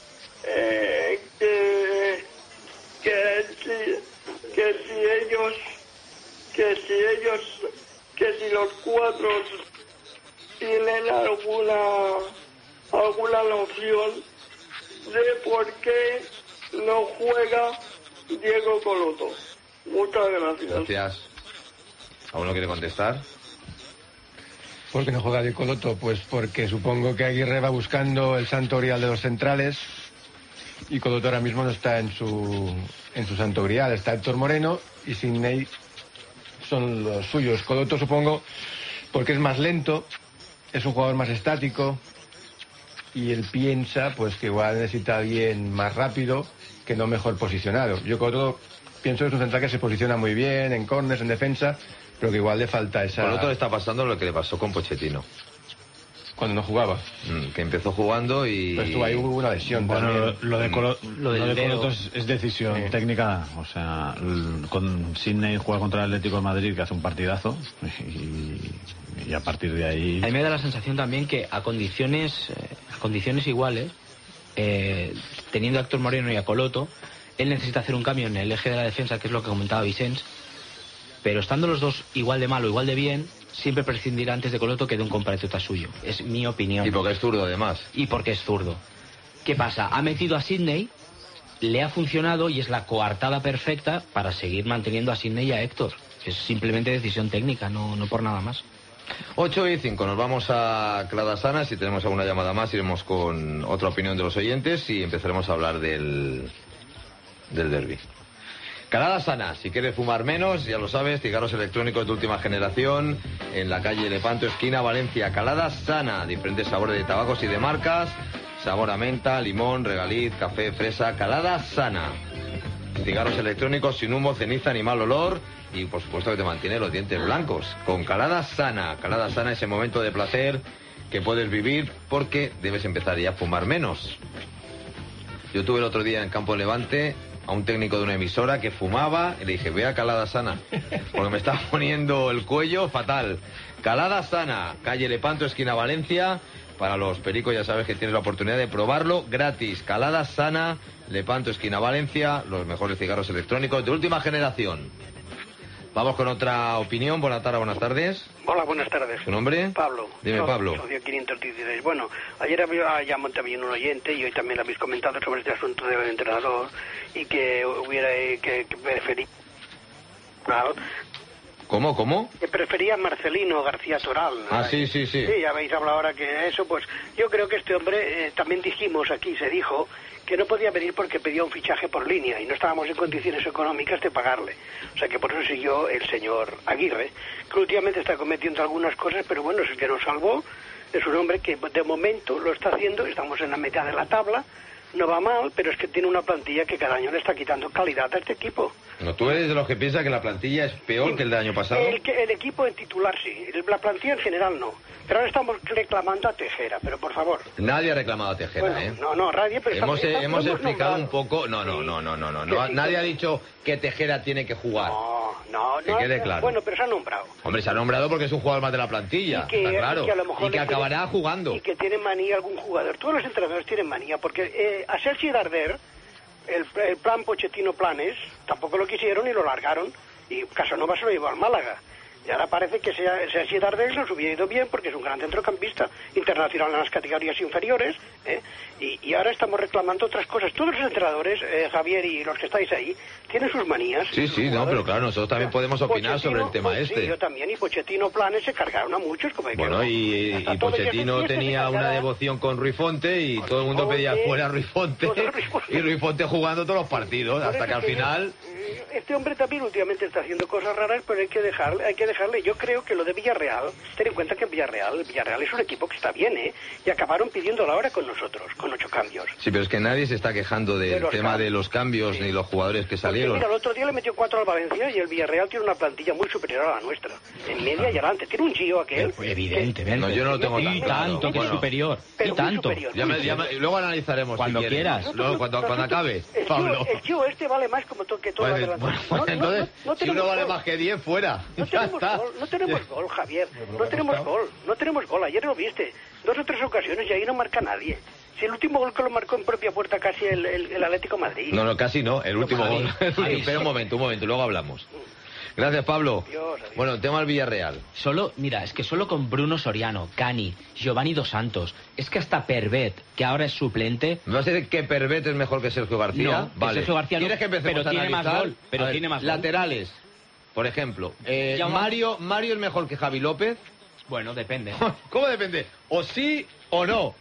que si los cuatro tienen alguna noción de por qué no juega Diego Coloto. Muchas gracias. Gracias. ¿Alguno quiere contestar? ¿Por qué no juega Diego Coloto? Pues porque supongo que Aguirre va buscando el santo grial de los centrales y Coloto ahora mismo no está en su santo grial. Está Héctor Moreno y Sidney son los suyos. Coloto supongo porque es más lento, es un jugador más estático y él piensa pues que igual necesita a alguien más rápido que no mejor posicionado. Yo Coloto pienso que es un central que se posiciona muy bien en córners, en defensa, pero que igual le falta esa... Coloto le está pasando lo que le pasó con Pochettino. Cuando no jugaba. Que empezó jugando y... Pues ahí hubo una lesión también. Lo de Coloto es decisión técnica. O sea, con Sidney juega contra el Atlético de Madrid, que hace un partidazo, y a partir de ahí... A mí me da la sensación también que a condiciones iguales, teniendo a Héctor Moreno y a Coloto, él necesita hacer un cambio en el eje de la defensa, que es lo que comentaba Vicens, pero estando los dos igual de mal o igual de bien, siempre prescindirá antes de Coloto que de un compatriota suyo. Es mi opinión. Y porque es zurdo, además. Y porque es zurdo. ¿Qué pasa? Ha metido a Sidney, le ha funcionado y es la coartada perfecta para seguir manteniendo a Sidney y a Héctor. Es simplemente decisión técnica, no por nada más. 8:05, nos vamos a Calada Sana. Si tenemos alguna llamada más, iremos con otra opinión de los oyentes y empezaremos a hablar del derbi. Calada Sana, si quieres fumar menos, ya lo sabes, cigarros electrónicos de última generación, en la calle Lepanto, esquina Valencia. Calada Sana, diferentes sabores de tabacos y de marcas, sabor a menta, limón, regaliz, café, fresa. Calada Sana, cigarros electrónicos sin humo, ceniza ni mal olor, y por supuesto que te mantiene los dientes blancos. Con Calada Sana, ese momento de placer que puedes vivir porque debes empezar ya a fumar menos. Yo tuve el otro día en Campo Levante a un técnico de una emisora que fumaba y le dije, ve a Calada Sana, porque me está poniendo el cuello fatal. Calada Sana, calle Lepanto, esquina Valencia. Para los pericos ya sabes que tienes la oportunidad de probarlo gratis. Calada Sana, Lepanto, esquina Valencia, los mejores cigarros electrónicos de última generación. Vamos con otra opinión. Buenas tardes. Hola, buenas tardes. ¿Tu nombre? Pablo. Dime, Pablo. Socio 516. Bueno, ayer llamó también un oyente y hoy también habéis comentado sobre este asunto del entrenador y que hubiera que preferir... ¿Cómo? Que prefería Marcelino García Toral. Ah, sí. Sí, ya habéis hablado ahora que eso, pues yo creo que este hombre, también dijimos aquí, se dijo que no podía venir porque pedía un fichaje por línea y no estábamos en condiciones económicas de pagarle. O sea que por eso siguió el señor Aguirre, que últimamente está cometiendo algunas cosas, pero bueno, es el que nos salvó. Es un hombre que de momento lo está haciendo, estamos en la mitad de la tabla, no va mal, pero es que tiene una plantilla que cada año le está quitando calidad a este equipo. No, ¿tú eres de los que piensa que la plantilla es peor que el del año pasado? El equipo en titular sí, la plantilla en general no. Pero ahora estamos reclamando a Tejera, pero por favor. Nadie ha reclamado a Tejera, bueno, No, nadie, pero hemos explicado nombrado un poco... No. Nadie ha dicho que Tejera tiene que jugar. No. Que quede claro. Bueno, pero se ha nombrado. Hombre, se ha nombrado porque es un jugador más de la plantilla, está claro. Y que acabará jugando. Y que tiene manía algún jugador. Todos los entrenadores tienen manía, porque a Sergi Darder, el plan Pochettino Planes, tampoco lo quisieron y lo largaron. Y Casanova se lo llevó al Málaga. Y ahora parece que Sergi Darder nos hubiera ido bien porque es un gran centrocampista internacional en las categorías inferiores, y ahora estamos reclamando otras cosas. Todos los entrenadores, Javier y los que estáis ahí, tienen sus manías. Sí, pero claro, nosotros también podemos opinar sobre el tema este. Sí, yo también, y Pochettino Planes se cargaron a muchos. Bueno, y Pochettino tenía una devoción con Rui Fonte y todo el mundo pedía fuera Rui Fonte, y Rui Fonte jugando todos los partidos, hasta que al final... Este hombre también últimamente está haciendo cosas raras, pero hay que dejarle. Yo creo que lo de Villarreal, ten en cuenta que el Villarreal es un equipo que está bien, y acabaron pidiendo la hora con nosotros, con 8 cambios. Sí, pero es que nadie se está quejando del tema de los cambios ni los jugadores que salieron. Mira, el otro día le metió 4 al Valencia y el Villarreal tiene una plantilla muy superior a la nuestra, en media y adelante. Tiene un Gio aquel. Evidentemente. No, yo no lo tengo tan claro. Tanto que es superior. Pero tanto. Luego analizaremos cuando si quieras. Luego, cuando acabe. Pablo. El Gio este vale más como que todo lo adelante. Entonces, si uno vale más que 10, fuera. No tenemos gol, Javier. No tenemos gol. Ayer lo viste. 2 o 3 ocasiones y ahí no marca nadie. Si el último gol que lo marcó en propia puerta casi el Atlético Madrid. No, casi no. El último gol. Espera un momento. Luego hablamos. Gracias, Pablo. Adiós. Bueno, tema del Villarreal. Solo con Bruno Soriano, Cani, Giovanni Dos Santos, es que hasta Pervet, que ahora es suplente... ¿Me vas a decir que Pervet es mejor que Sergio García? No, vale. Sergio García no, ¿Quieres que empecemos pero tiene más gol. Pero tiene más gol. Laterales, por ejemplo. Mario es mejor que Javi López. Bueno, depende. ¿Cómo depende? ¿O sí o no?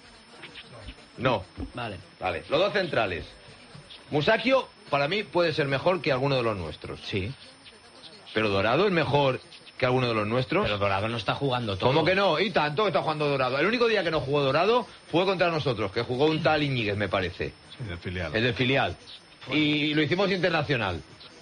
No. Vale. Los 2 centrales. Musacchio, para mí, puede ser mejor que alguno de los nuestros. Sí. ¿Pero Dorado es mejor que alguno de los nuestros? Pero Dorado no está jugando todo. ¿Cómo que no? Y tanto que está jugando Dorado. El único día que no jugó Dorado fue contra nosotros, que jugó un tal Iñiguez, me parece. Sí, del filial. El del filial. Y lo hicimos internacional.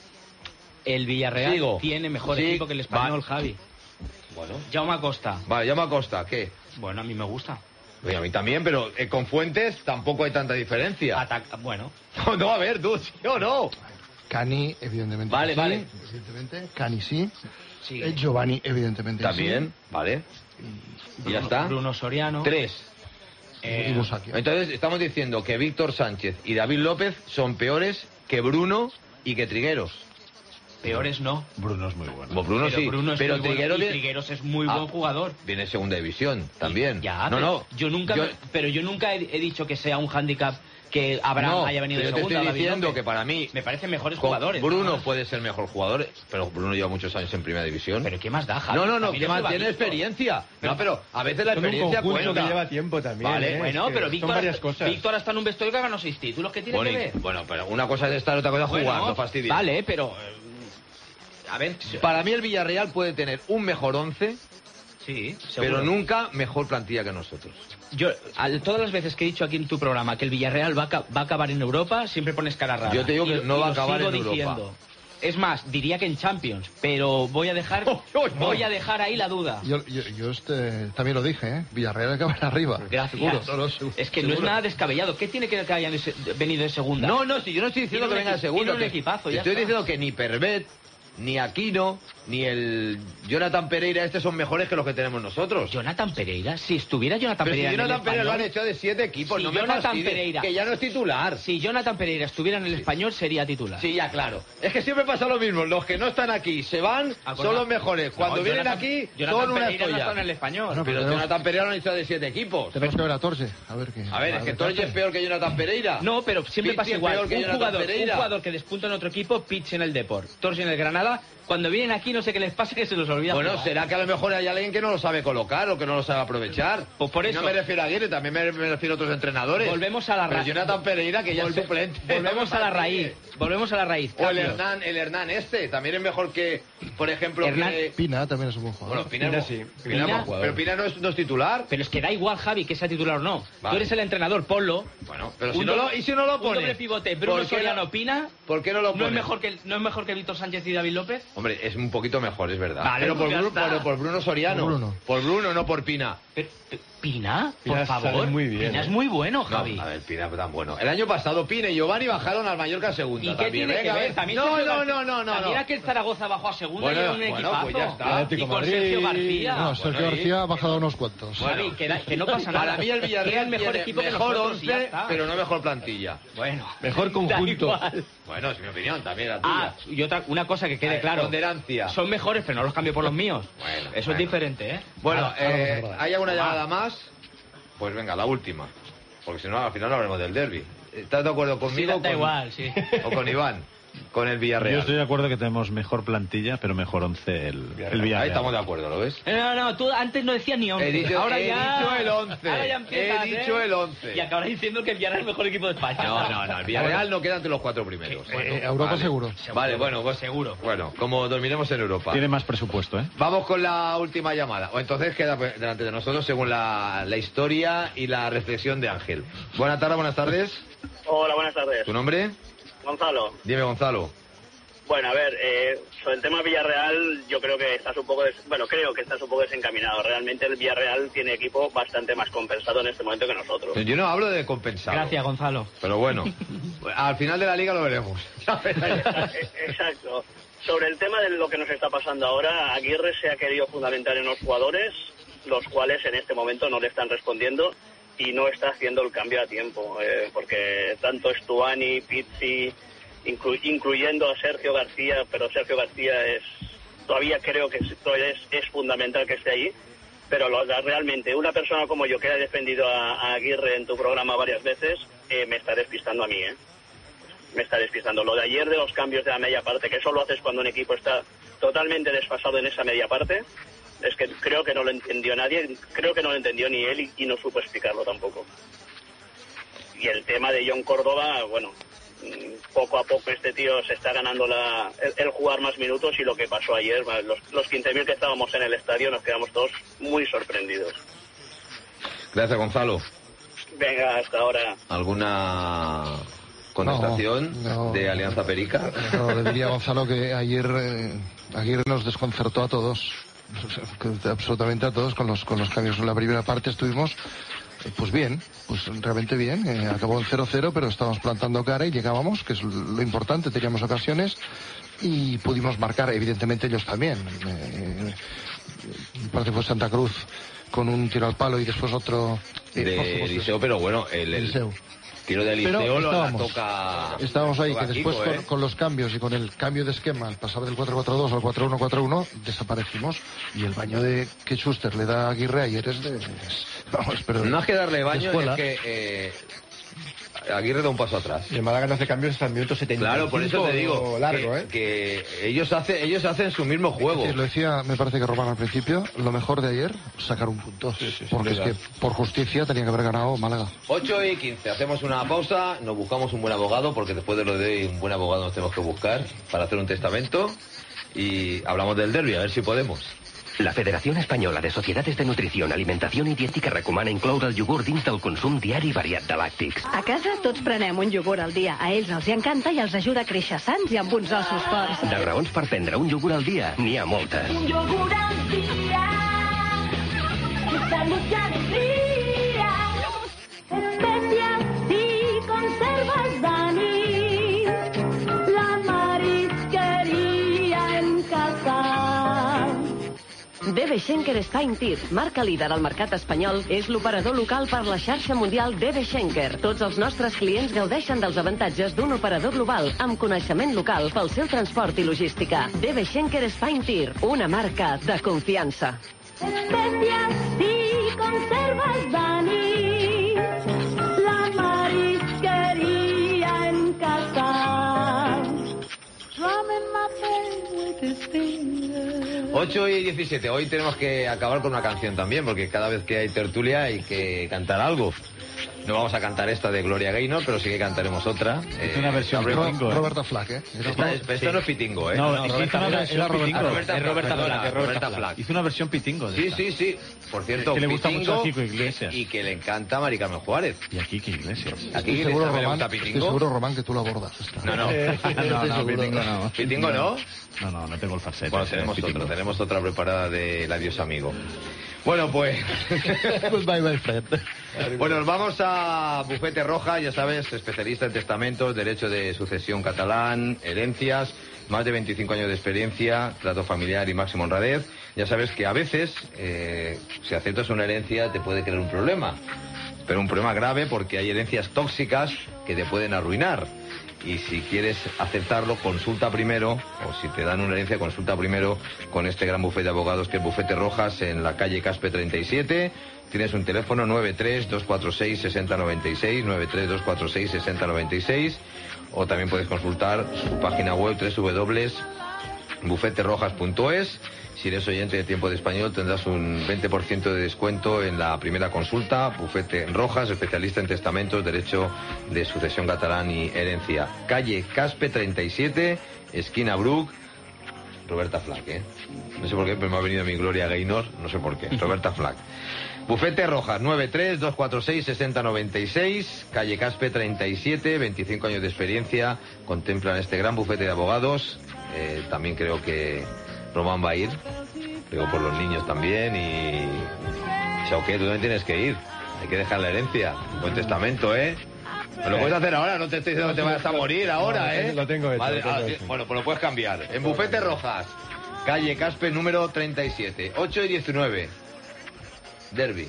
El Villarreal tiene mejor equipo que el Español, Javi. Bueno. Jaume Costa. Vale, Jaume Costa, ¿qué? Bueno, a mí me gusta. Oye, a mí también, pero con Fuentes tampoco hay tanta diferencia. Bueno. No, a ver, tú, ¿sí o no? Cani, evidentemente. Vale. Evidentemente. Cani sí. Giovanni, evidentemente. También, sí. Vale. Y ya está. Bruno Soriano. 3. Entonces estamos diciendo que Víctor Sánchez y David López son peores que Bruno y que Trigueros. Peores no. Bruno es muy bueno. Bruno sí, pero Trigueros es muy buen jugador. Viene en segunda división también. Ya, yo nunca he dicho que sea un hándicap que Abraham haya venido de segunda. Yo te estoy diciendo que para mí me parecen mejores jugadores. Bruno puede ser mejor jugador, pero Bruno lleva muchos años en primera división. Pero ¿qué más da, Javi? No, que más tiene experiencia. No, pero a veces la experiencia cuenta. Que lleva tiempo también. Vale, bueno, pero Víctor está en un vestuario que ha ganado 6 títulos. ¿Qué tiene que ver? Bueno, pero una cosa es estar, otra cosa es jugar, no fastidies. Vale, pero... A ver, para mí el Villarreal puede tener un mejor 11, sí, pero nunca mejor plantilla que nosotros. Yo, todas las veces que he dicho aquí en tu programa que el Villarreal va a acabar en Europa, siempre pones cara rara. Yo te digo que no va a acabar en Europa. Es más, diría que en Champions, pero voy a dejar ahí la duda. Yo también lo dije, ¿eh? Villarreal acaba arriba. Gracias. Seguro. Es que no es nada descabellado. ¿Qué tiene que hayan venido de segunda? No, si yo no estoy diciendo que venga de segunda. Tiene un equipazo, ya estoy está. diciendo que ni Pervet, ni Aquino, ni el Jonathan Pereira, son mejores que los que tenemos nosotros. ¿Jonathan Pereira? Si estuviera Jonathan Pero Pereira si en el Jonathan Pereira Español... lo han echado de 7 equipos, Si no me Jonathan fastidies, Pereira... que ya no es titular. Si Jonathan Pereira estuviera en el Español, sería titular. Sí, ya, claro. Es que siempre pasa lo mismo. Los que no están aquí se van, son los mejores. Cuando vienen aquí, son una Pereira no estrella. está en el Español. Pero Jonathan Pereira lo han echado de 7 equipos. Tenemos que ver a Torje. A ver qué. A ver, es que Torje es peor que Jonathan Pereira. No, pero siempre Pizzi pasa es igual. peor que Un Jonathan Pereira. jugador que despunta en otro equipo, Pitch en el Deport, Torres en el Granada. Cuando vienen aquí, no sé qué les pasa, que se los olvida. Bueno, jugar. será que a lo mejor hay alguien que no lo sabe colocar o que no lo sabe aprovechar. Pues por eso. No me refiero a Aguirre, también me refiero a otros entrenadores. Volvemos a la Pero raíz. Jonathan Pereira, que ya es suplente. Volvemos a la raíz. Volvemos a la raíz. O el Cambio. Hernán también es mejor que, por ejemplo, que... Pina también es un buen jugador. Bueno, Pina sí. Pina es buen jugador. Pero Pina no es titular. Pero es que da igual, Javi, que sea titular o no. Vale. Tú eres el entrenador, ponlo. Bueno, pero si no lo pone. Un doble pivote, Bruno ¿Por qué Soriano, Pina. ¿Por qué no lo pone? ¿No es mejor que Víctor Sánchez y David López? Hombre, es un poquito mejor, es verdad. Vale, pero por Bruno Soriano. Por Bruno, no por Pina. ¿Pina? Pina Por favor. sale muy bien, Pina es muy bueno, Javi. No, a ver, Pina tan bueno. El año pasado Pina y Giovanni bajaron al Mallorca a segunda. ¿Y qué también. tiene Venga, que ver? a También No. También aquel Zaragoza bajó a segunda y era un equipazo. Pues ya está. Y con Sergio García. No, Sergio García ha bajado unos cuantos. Javi, que no pasa nada. Para mí el Villarreal es mejor tiene equipo que mejor nosotros y ya 11, está. pero no mejor plantilla. Bueno, Mejor conjunto. da igual. Bueno, es mi opinión, también la tuya. Y una cosa que quede claro. Ponderancia. Son mejores, pero no los cambio por los míos. Bueno, Eso es diferente, ¿eh? Bueno, ¿hay alguna llamada más? Pues venga, la última. Porque si no, al final no hablaremos del derbi. ¿Estás de acuerdo conmigo? Sí, da igual, sí. O con Iván, con el Villarreal. Yo estoy de acuerdo que tenemos mejor plantilla, pero mejor 11 el Villarreal. Ahí estamos de acuerdo, ¿lo ves? No, tú antes no decías ni 11. He dicho el 11. Ahora ya empiezas, He dicho el 11. Y acabarás diciendo que el Villarreal es el mejor equipo de España. No, el Villarreal no queda entre los 4 primeros. Europa vale. seguro. Vale, bueno, pues seguro. Bueno, como dormiremos en Europa. Tiene más presupuesto, ¿eh? Vamos con la última llamada. O entonces queda delante de nosotros según la historia y la reflexión de Ángel. Buenas tardes. Hola, buenas tardes. ¿Tu nombre? Gonzalo. Dime, Gonzalo. Bueno, a ver, sobre el tema Villarreal, yo creo que estás un poco desencaminado. Realmente el Villarreal tiene equipo bastante más compensado en este momento que nosotros. Yo no hablo de compensado. Gracias, Gonzalo. Pero bueno, al final de la liga lo veremos. Exacto. Sobre el tema de lo que nos está pasando ahora, Aguirre se ha querido fundamentar en los jugadores, los cuales en este momento no le están respondiendo y no está haciendo el cambio a tiempo, porque tanto Stuani, Pizzi, incluyendo a Sergio García, pero Sergio García todavía creo que es fundamental que esté ahí, pero realmente una persona como yo que ha defendido a Aguirre en tu programa varias veces, me está despistando a mí, me está despistando. Lo de ayer de los cambios de la media parte, que solo haces cuando un equipo está totalmente desfasado en esa media parte, es que creo que no lo entendió nadie, creo que no lo entendió ni él y no supo explicarlo tampoco. Y el tema de John Córdoba, bueno, poco a poco este tío se está ganando el jugar más minutos y lo que pasó ayer, los 15.000 que estábamos en el estadio nos quedamos todos muy sorprendidos. Gracias, Gonzalo. Venga, hasta ahora. ¿Alguna contestación de Alianza Perica? No, le diría a Gonzalo que ayer Aguirre nos desconcertó a todos, absolutamente a todos, con los cambios. En la primera parte estuvimos pues bien, pues realmente bien. Acabó en 0-0, pero estábamos plantando cara y llegábamos, que es lo importante, teníamos ocasiones y pudimos marcar, evidentemente ellos también. Me parece que fue Santa Cruz con un tiro al palo y después otro de Eliseo, pero bueno, el tiro de Eliseo lo toca. Estábamos ahí, toca que después Kiko, con los cambios y con el cambio de esquema, al pasar del 4-4-2 al 4-1-4-1, desaparecimos. Y el baño que Schuster le da a Aguirre ayer no es que darle baño, es que Aguirre da un paso atrás. Y el Málaga no hace cambios hasta el minuto 75. Claro, por eso te digo largo, que ellos hacen su mismo juego. Sí, lo decía, me parece que Román al principio, lo mejor de ayer, sacar un punto. Porque es que por justicia tenía que haber ganado Málaga. 8:15, hacemos una pausa, nos buscamos un buen abogado, porque después de lo de hoy un buen abogado nos tenemos que buscar para hacer un testamento y hablamos del derbi, a ver si podemos. La Federació Espanyola de Societats de Nutrició, Alimentació i Diètica recomana incloure el iogurt dins del consum diari variat de làctics. A casa tots prenem un iogurt al dia. A ells els hi encanta i els ajuda a créixer sants i amb uns ossos forts. De raons per prendre un iogurt al dia, n'hi ha moltes. Un yogur al día, salud y alegría, especias y conservas Dani, la marisquería en casa. DB Schenker Spain Tir, marca líder al mercat espanyol, és l'operador local per la xarxa mundial DB Schenker. Tots els nostres clients gaudeixen dels avantatges d'un operador global amb coneixement local pel seu transport i logística. DB Schenker Spain Tir, una marca de confiança. Especias y conservas Dani, la marisquería en casa. Ramen my with his fingers. 8 y 17. Hoy tenemos que acabar con una canción también, porque cada vez que hay tertulia hay que cantar algo. No vamos a cantar esta de Gloria Gaynor, pero sí que cantaremos otra. Es una versión pitingo, Roberta Flack, ¿eh? Esta no es pitingo, ¿eh? No, Roberta Flack era Roberta Flack. Hizo una versión pitingo. Sí. Por cierto, que le gusta pitingo, mucho a Kiko Iglesias. y que le encanta a Mari Carmen Juárez. Y a Kiko Iglesias. Estoy seguro, Román, que tú la abordas. No. No, pitingo no. ¿Pitingo no? No tengo el falsete. Bueno, tenemos otra preparada del Adiós Amigo. Bueno, pues... Goodbye, my friend. Bueno, nos vamos a Bufete Rojas, ya sabes, especialista en testamentos, derecho de sucesión catalán, herencias, más de 25 años de experiencia, trato familiar y máxima honradez. Ya sabes que a veces, si aceptas una herencia, te puede crear un problema. Pero un problema grave porque hay herencias tóxicas que te pueden arruinar. Y si quieres aceptarlo, consulta primero, o si te dan una herencia, consulta primero con este gran bufete de abogados que es Bufete Rojas en la calle Caspe 37. Tienes un teléfono 93-246-6096, 93-246-6096, o también puedes consultar su página web www.bufeterojas.es. Si eres oyente de Tiempo de Español tendrás un 20% de descuento en la primera consulta. Bufete Rojas, especialista en testamentos, derecho de sucesión catalán y herencia. Calle Caspe 37, esquina Bruc. Roberta Flack, ¿eh? No sé por qué, pero me ha venido mi Gloria Gaynor, no sé por qué. Roberta Flack. Bufete Rojas, 93-246-6096, calle Caspe 37, 25 años de experiencia, contemplan este gran bufete de abogados. También creo que Román va a ir, digo por los niños también, y Chauquet, tú también tienes que ir, hay que dejar la herencia, buen testamento, ¿eh? Lo puedes hacer ahora, no te estoy diciendo que te vayas a morir ahora, ¿eh? Lo tengo hecho. Bueno, pues lo puedes cambiar. En Bufete Rojas, calle Caspe número 37, 8 y 19, Derby.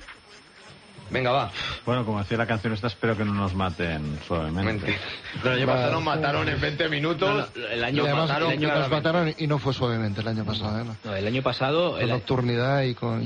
Venga, va. Bueno, como decía la canción esta, espero que no nos maten suavemente. El año pasado nos mataron en 20 minutos. El año nos mataron y no fue suavemente el año pasado, ¿eh? No, el año pasado... Con nocturnidad y con...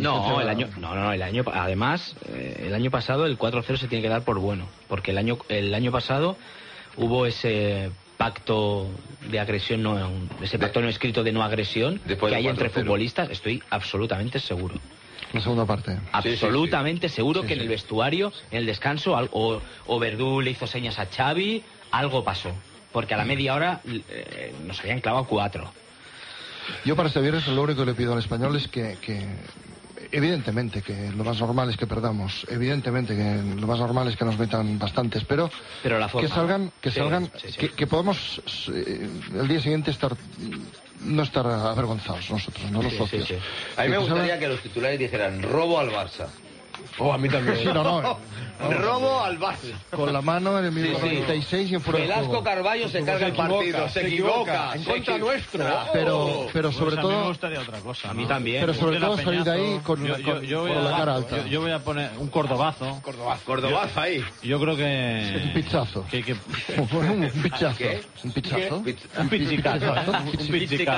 Además, el año pasado el 4-0 se tiene que dar por bueno. Porque el año pasado hubo ese pacto de agresión, ese pacto no escrito de no agresión que hay entre futbolistas, estoy absolutamente seguro. La segunda parte. Absolutamente seguro que en el vestuario, en el descanso, o Verdú le hizo señas a Xavi, algo pasó. Porque a la media hora nos habían clavado 4. Yo para este viernes lo único que le pido al Español es que evidentemente que lo más normal es que perdamos, evidentemente que lo más normal es que nos metan bastantes, pero la forma, que salgan, que podamos el día siguiente no estar avergonzados nosotros, no los socios. A mí me gustaría que los titulares dijeran robo al Barça. A mí también. Sí, no. Robo al Barça. Con la mano en el minuto 96 y en fuera de juego. Velasco Carballo se carga el partido, se equivoca. En contra nuestro. Pero sobre todo... A mí me gustaría otra cosa. A mí también. Pero sobre todo salir de ahí con la cara alta. Yo voy a poner un cordobazo. Cordobazo ahí. Yo creo que... Un pichazo. Un pichazo. Un pichazo. Un pichicato. Un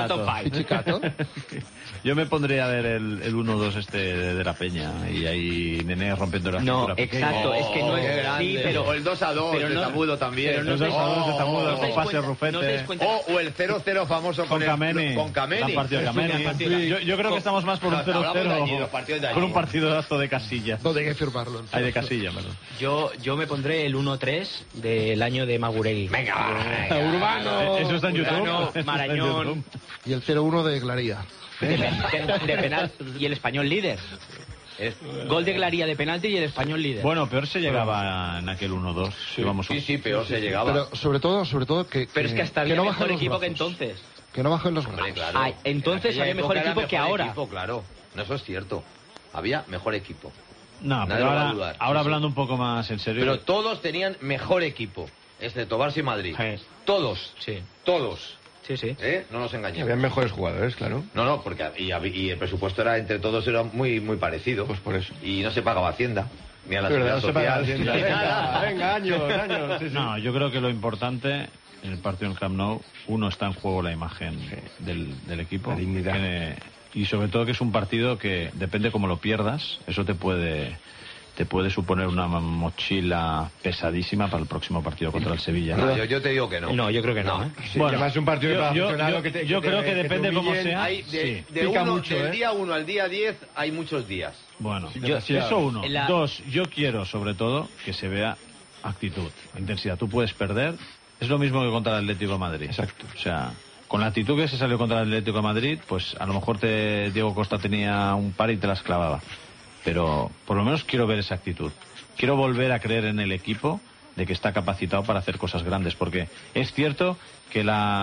pichicato. Yo me pondría a ver el 1-2 de la Peña y ahí y Nené rompiendo la No, cintura. exacto, es que no es... Sí, pero... O el 2-2 de Tamudo también. Pero el 2-2 de Tamudo, con pase Rufete. O el 0-0 famoso con Kameni. Con Kameni. Partido de Kameni. Yo creo que estamos más por un 0-0. Por un partidazo de Casilla. No, hay que firmarlo. Hay de Casilla, perdón. Yo me pondré el 1-3 del año de Maguregui. Venga, Urbano. Eso está en YouTube. Urbano, Marañón. Y el 0-1 de Glaría. De penal. Y el Español líder. Gol de Glaría de penalti y el Español líder. Bueno, peor se llegaba en aquel 1-2. Sí, peor se llegaba. Pero sobre todo que... Pero es que hasta había no mejor bajen los equipo que brazos. entonces. Que no bajen los brazos. Claro. Ah, entonces había mejor equipo que ahora. Claro, no, eso es cierto. Había mejor equipo. No, Nadie pero lo va a dudar. ahora Sí, hablando un poco más en serio. Pero todos tenían mejor equipo, excepto Barça y Madrid. Todos. Sí. Todos. Sí. No nos engañemos. Habían mejores jugadores, claro. No, porque y el presupuesto era entre todos era muy parecido. Pues por eso. Y no se pagaba Hacienda. Ni a la Pero Seguridad no se paga Social. Hacienda. Venga, años. Sí. No, yo creo que lo importante en el partido del Camp Nou, uno, está en juego la imagen del equipo. La dignidad. Y sobre todo que es un partido que depende cómo lo pierdas, eso te puede suponer una mochila pesadísima para el próximo partido contra el Sevilla. No, yo te digo que no. No, yo creo que no. Sí, bueno, además es un partido yo creo que depende cómo sea. Hay del día 1 al día 10 hay muchos días. Bueno, eso uno. Dos, yo quiero sobre todo que se vea actitud, intensidad. Tú puedes perder, es lo mismo que contra el Atlético de Madrid. Exacto. O sea, con la actitud que se salió contra el Atlético de Madrid, pues a lo mejor Diego Costa tenía un par y te las clavaba. Pero por lo menos quiero ver esa actitud. Quiero volver a creer en el equipo de que está capacitado para hacer cosas grandes, porque es cierto que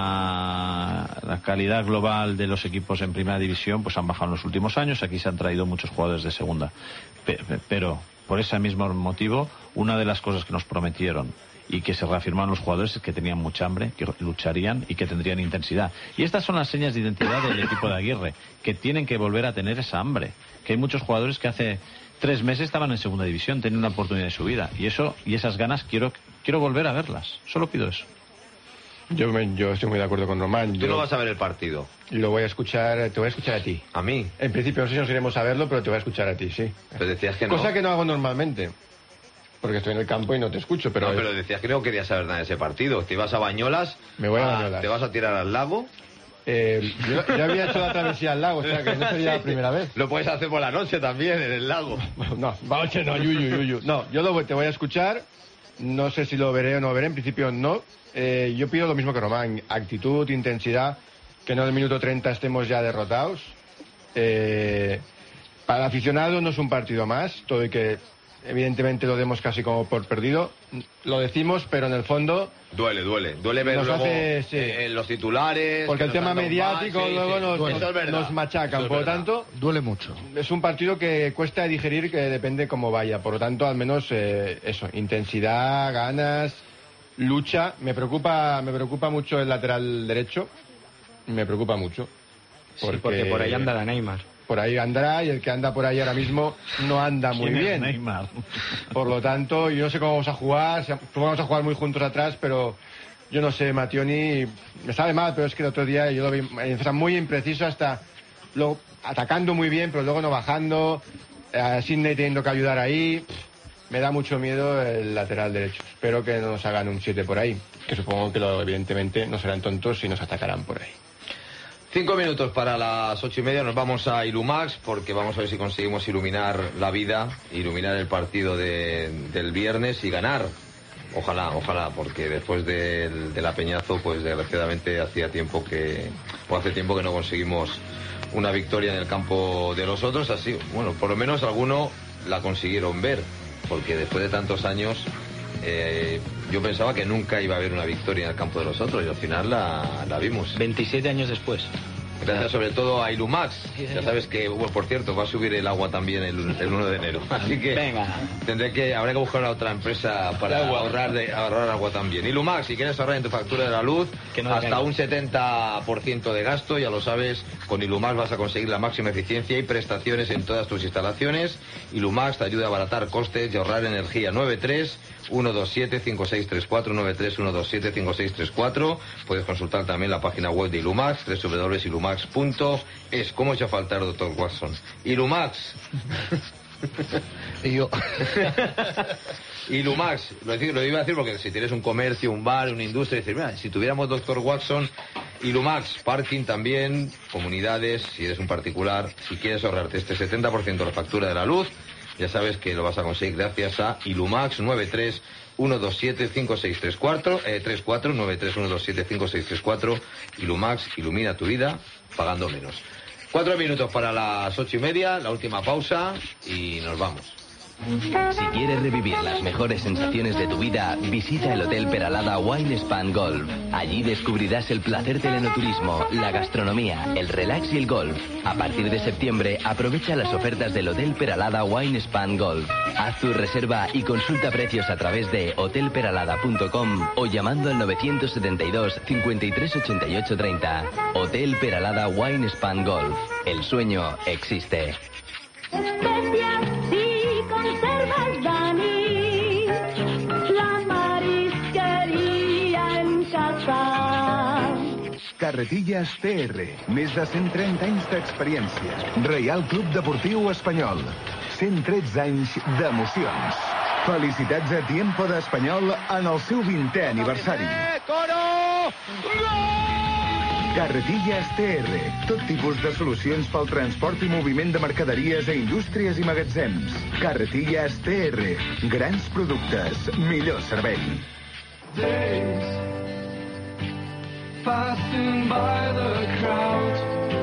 la calidad global de los equipos en primera división pues han bajado en los últimos años. Aquí se han traído muchos jugadores de segunda, pero por ese mismo motivo, una de las cosas que nos prometieron y que se reafirmaron los jugadores es que tenían mucha hambre, que lucharían y que tendrían intensidad. Y estas son las señas de identidad del equipo de Aguirre, que tienen que volver a tener esa hambre. Que hay muchos jugadores que hace 3 meses estaban en segunda división, tenían una oportunidad de su vida. Y esas ganas quiero volver a verlas. Solo pido eso. Yo estoy muy de acuerdo con Román. Tú no vas a ver el partido. Lo voy a escuchar, te voy a escuchar a ti. ¿A mí? En principio no sé si nos iremos a verlo, pero te voy a escuchar a ti, sí. Pero decías que no. Cosa que no hago normalmente. Porque estoy en el campo y no te escucho, pero... No, pero decías que no querías saber nada de ese partido. Te ibas a Bañolas. Me voy a Bañolas. Te vas a tirar al lago. Yo había hecho la travesía al lago, o sea que no sería la primera vez. Lo puedes hacer por la noche también, en el lago. No, noche no, yuyu. No, yo te voy a escuchar. No sé si lo veré o no lo veré, en principio no. Yo pido lo mismo que Román. Actitud, intensidad, que no en el minuto 30 estemos ya derrotados. Para el aficionado no es un partido más, todo y que evidentemente lo demos casi como por perdido. Lo decimos, pero en el fondo... Duele ver nos luego en los titulares... Porque el tema mediático luego nos machacan. Por lo tanto... Duele mucho. Es un partido que cuesta digerir, que depende cómo vaya. Por lo tanto, al menos eso, intensidad, ganas, lucha. Me preocupa mucho el lateral derecho. Me preocupa mucho. Porque por ahí anda la Neymar. Por ahí andará, y el que anda por ahí ahora mismo no anda muy bien. Neymar? Por lo tanto, yo no sé cómo vamos a jugar. Vamos a jugar muy juntos atrás, pero yo no sé, Mattioni me sabe mal, pero es que el otro día yo lo vi muy impreciso, hasta luego atacando muy bien, pero luego no bajando. Sidney teniendo que ayudar ahí. Me da mucho miedo el lateral derecho. Espero que no nos hagan un 7 por ahí, que supongo que evidentemente no serán tontos y nos atacarán por ahí. 5 minutos para las 8:30, nos vamos a Ilumax porque vamos a ver si conseguimos iluminar la vida, iluminar el partido del viernes y ganar. Ojalá, porque después de la Peñazo, pues desgraciadamente hace tiempo que no conseguimos una victoria en el campo de los otros. Así, bueno, por lo menos algunos la consiguieron ver, porque después de tantos años yo pensaba que nunca iba a haber una victoria en el campo de los otros y al final la vimos. 27 años después. Gracias sobre todo a Ilumax. Ya sabes que, bueno, por cierto, va a subir el agua también el 1 de enero. Así que habrá que buscar una otra empresa para ahorrar agua también. Ilumax, si quieres ahorrar en tu factura de la luz, hasta un 70% de gasto, ya lo sabes, con Ilumax vas a conseguir la máxima eficiencia y prestaciones en todas tus instalaciones. Ilumax te ayuda a abaratar costes y ahorrar energía. 93-127-5634, Puedes consultar también la página web de Ilumax, www.ilumax.es. ¿Cómo echa a faltar, doctor Watson? Ilumax. Y yo. Y Lumax, lo iba a decir porque si tienes un comercio, un bar, una industria, dices, mira, si tuviéramos Dr. Watson y Lumax, parking también, comunidades, si eres un particular, si quieres ahorrarte este 70% de la factura de la luz, ya sabes que lo vas a conseguir gracias a Ilumax 93-127-5634, 93-127-5634. Ilumax, ilumina tu vida pagando menos. 4 minutos para las 8:30, la última pausa y nos vamos. Si quieres revivir las mejores sensaciones de tu vida, visita el Hotel Peralada Wine Spa Golf. Allí descubrirás el placer del enoturismo, la gastronomía, el relax y el golf. A partir de septiembre, aprovecha las ofertas del Hotel Peralada Wine Spa Golf. Haz tu reserva y consulta precios a través de hotelperalada.com o llamando al 972 53 88 30. Hotel Peralada Wine Spa Golf. El sueño existe. Especias y conservas Dani, la marisqueria en casa. Carretilles TR, més de 130 anys d'experiència. Reial Club Deportiu Espanyol, 113 anys d'emocions. Felicitats a Tiempo d'Espanyol en el seu 20è aniversari. Carretilles TR, tot tipus de solucions pel transport i moviment de mercaderies a indústries i magatzems. Carretilles TR, grans productes, millor servei. Passing by the crowd.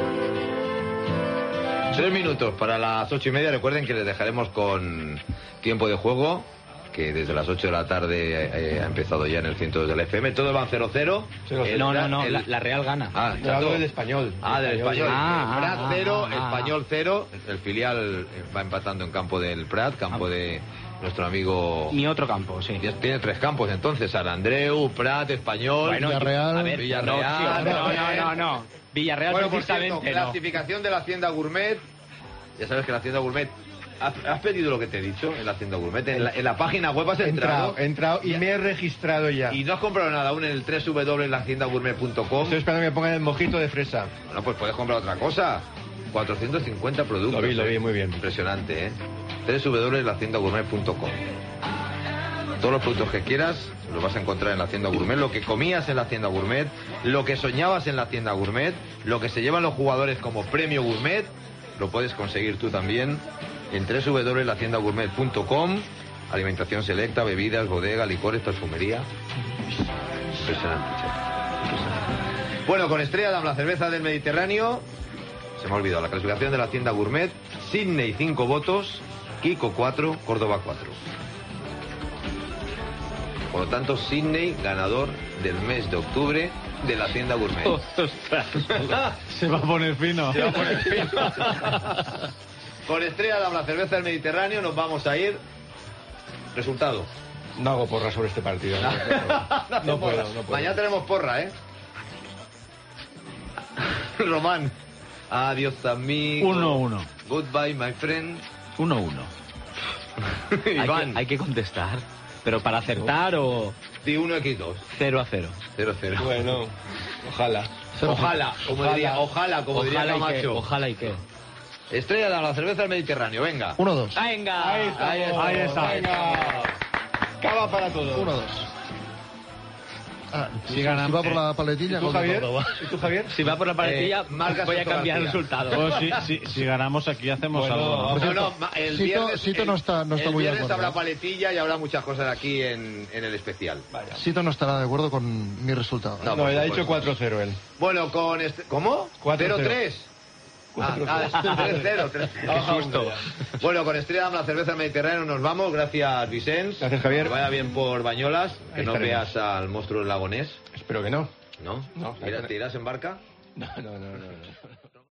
3 minutos para las 8:30. Recuerden que les dejaremos con tiempo de juego, que desde las 8 de la tarde ha empezado ya en el 102 del FM. Todos van 0-0. No, la Real gana. Hablo del Español. Del Español. Prat 0, ah. Español 0. El filial va empatando en campo del Prat, campo de nuestro amigo... Mi otro campo, sí. Tiene 3 campos entonces, San Andreu, Prat, Español, bueno, Villarreal. A ver, Villarreal. No. Villarreal Bueno, por cierto, precisamente clasificación de la Hacienda Gourmet. Ya sabes que la Hacienda Gourmet... ¿Has pedido lo que te he dicho en la Hacienda Gourmet? En la página web has entrado. He entrado y me he registrado ya. Y no has comprado nada aún en el www.lahaciendagourmet.com. Estoy esperando que me pongan el mojito de fresa. Bueno, pues puedes comprar otra cosa. 450 productos. Lo vi, muy bien. Impresionante, ¿eh? www.lahaciendagourmet.com. Todos los productos que quieras los vas a encontrar en la Hacienda Gourmet. Lo que comías en la Hacienda Gourmet, lo que soñabas en la Hacienda Gourmet, lo que se llevan los jugadores como premio Gourmet, lo puedes conseguir tú también en www.lahaciendagourmet.com. Alimentación selecta, bebidas, bodega, licores, perfumería. Impresionante, che. Bueno, con Estrella Damm, la cerveza del Mediterráneo. Se me ha olvidado la clasificación de la Hacienda Gourmet. Sydney 5 votos, Kiko 4, Córdoba 4. Por lo tanto, Sydney ganador del mes de octubre de la Hacienda Gourmet. Se va a poner fino. Se va a poner fino. Con Estrella Damm, la cerveza del Mediterráneo, nos vamos a ir. Resultado. No hago porra sobre este partido. No puedo. Mañana tenemos porra, ¿eh? Román. Adiós, amigo. 1-1. Goodbye, my friend. 1-1. Iván. Hay que contestar. Pero para acertar o... Di 1x2. 0-0. 0-0. Bueno, ojalá. Ojalá, como diría Camacho. Ojalá y qué. Estrella Damm, la cerveza del Mediterráneo, venga. 1-2. Venga. Ahí está. Venga. Cava para todos. 1-2. Si ganamos, si va por la paletilla, ¿Y tú, Javier? Si va por la paletilla, voy a cambiar el resultado. Si ganamos aquí hacemos algo. No, el viernes, Sito no está muy de el viernes acuerdo. habrá paletilla y habrá muchas cosas aquí en el especial. Sito no estará de acuerdo con mi resultado. No, él ha dicho 4-0 él. Bueno, con ¿cómo? 4-0. 3-0. Qué susto. Bueno, con Estrella Damm, la cerveza del Mediterráneo, nos vamos. Gracias, Vicens. Gracias, Javier. Que vaya bien por Bañolas. Que Ahí no estaremos. veas al monstruo del lagonés. Espero que no. ¿No? ¿Te irás en barca? No.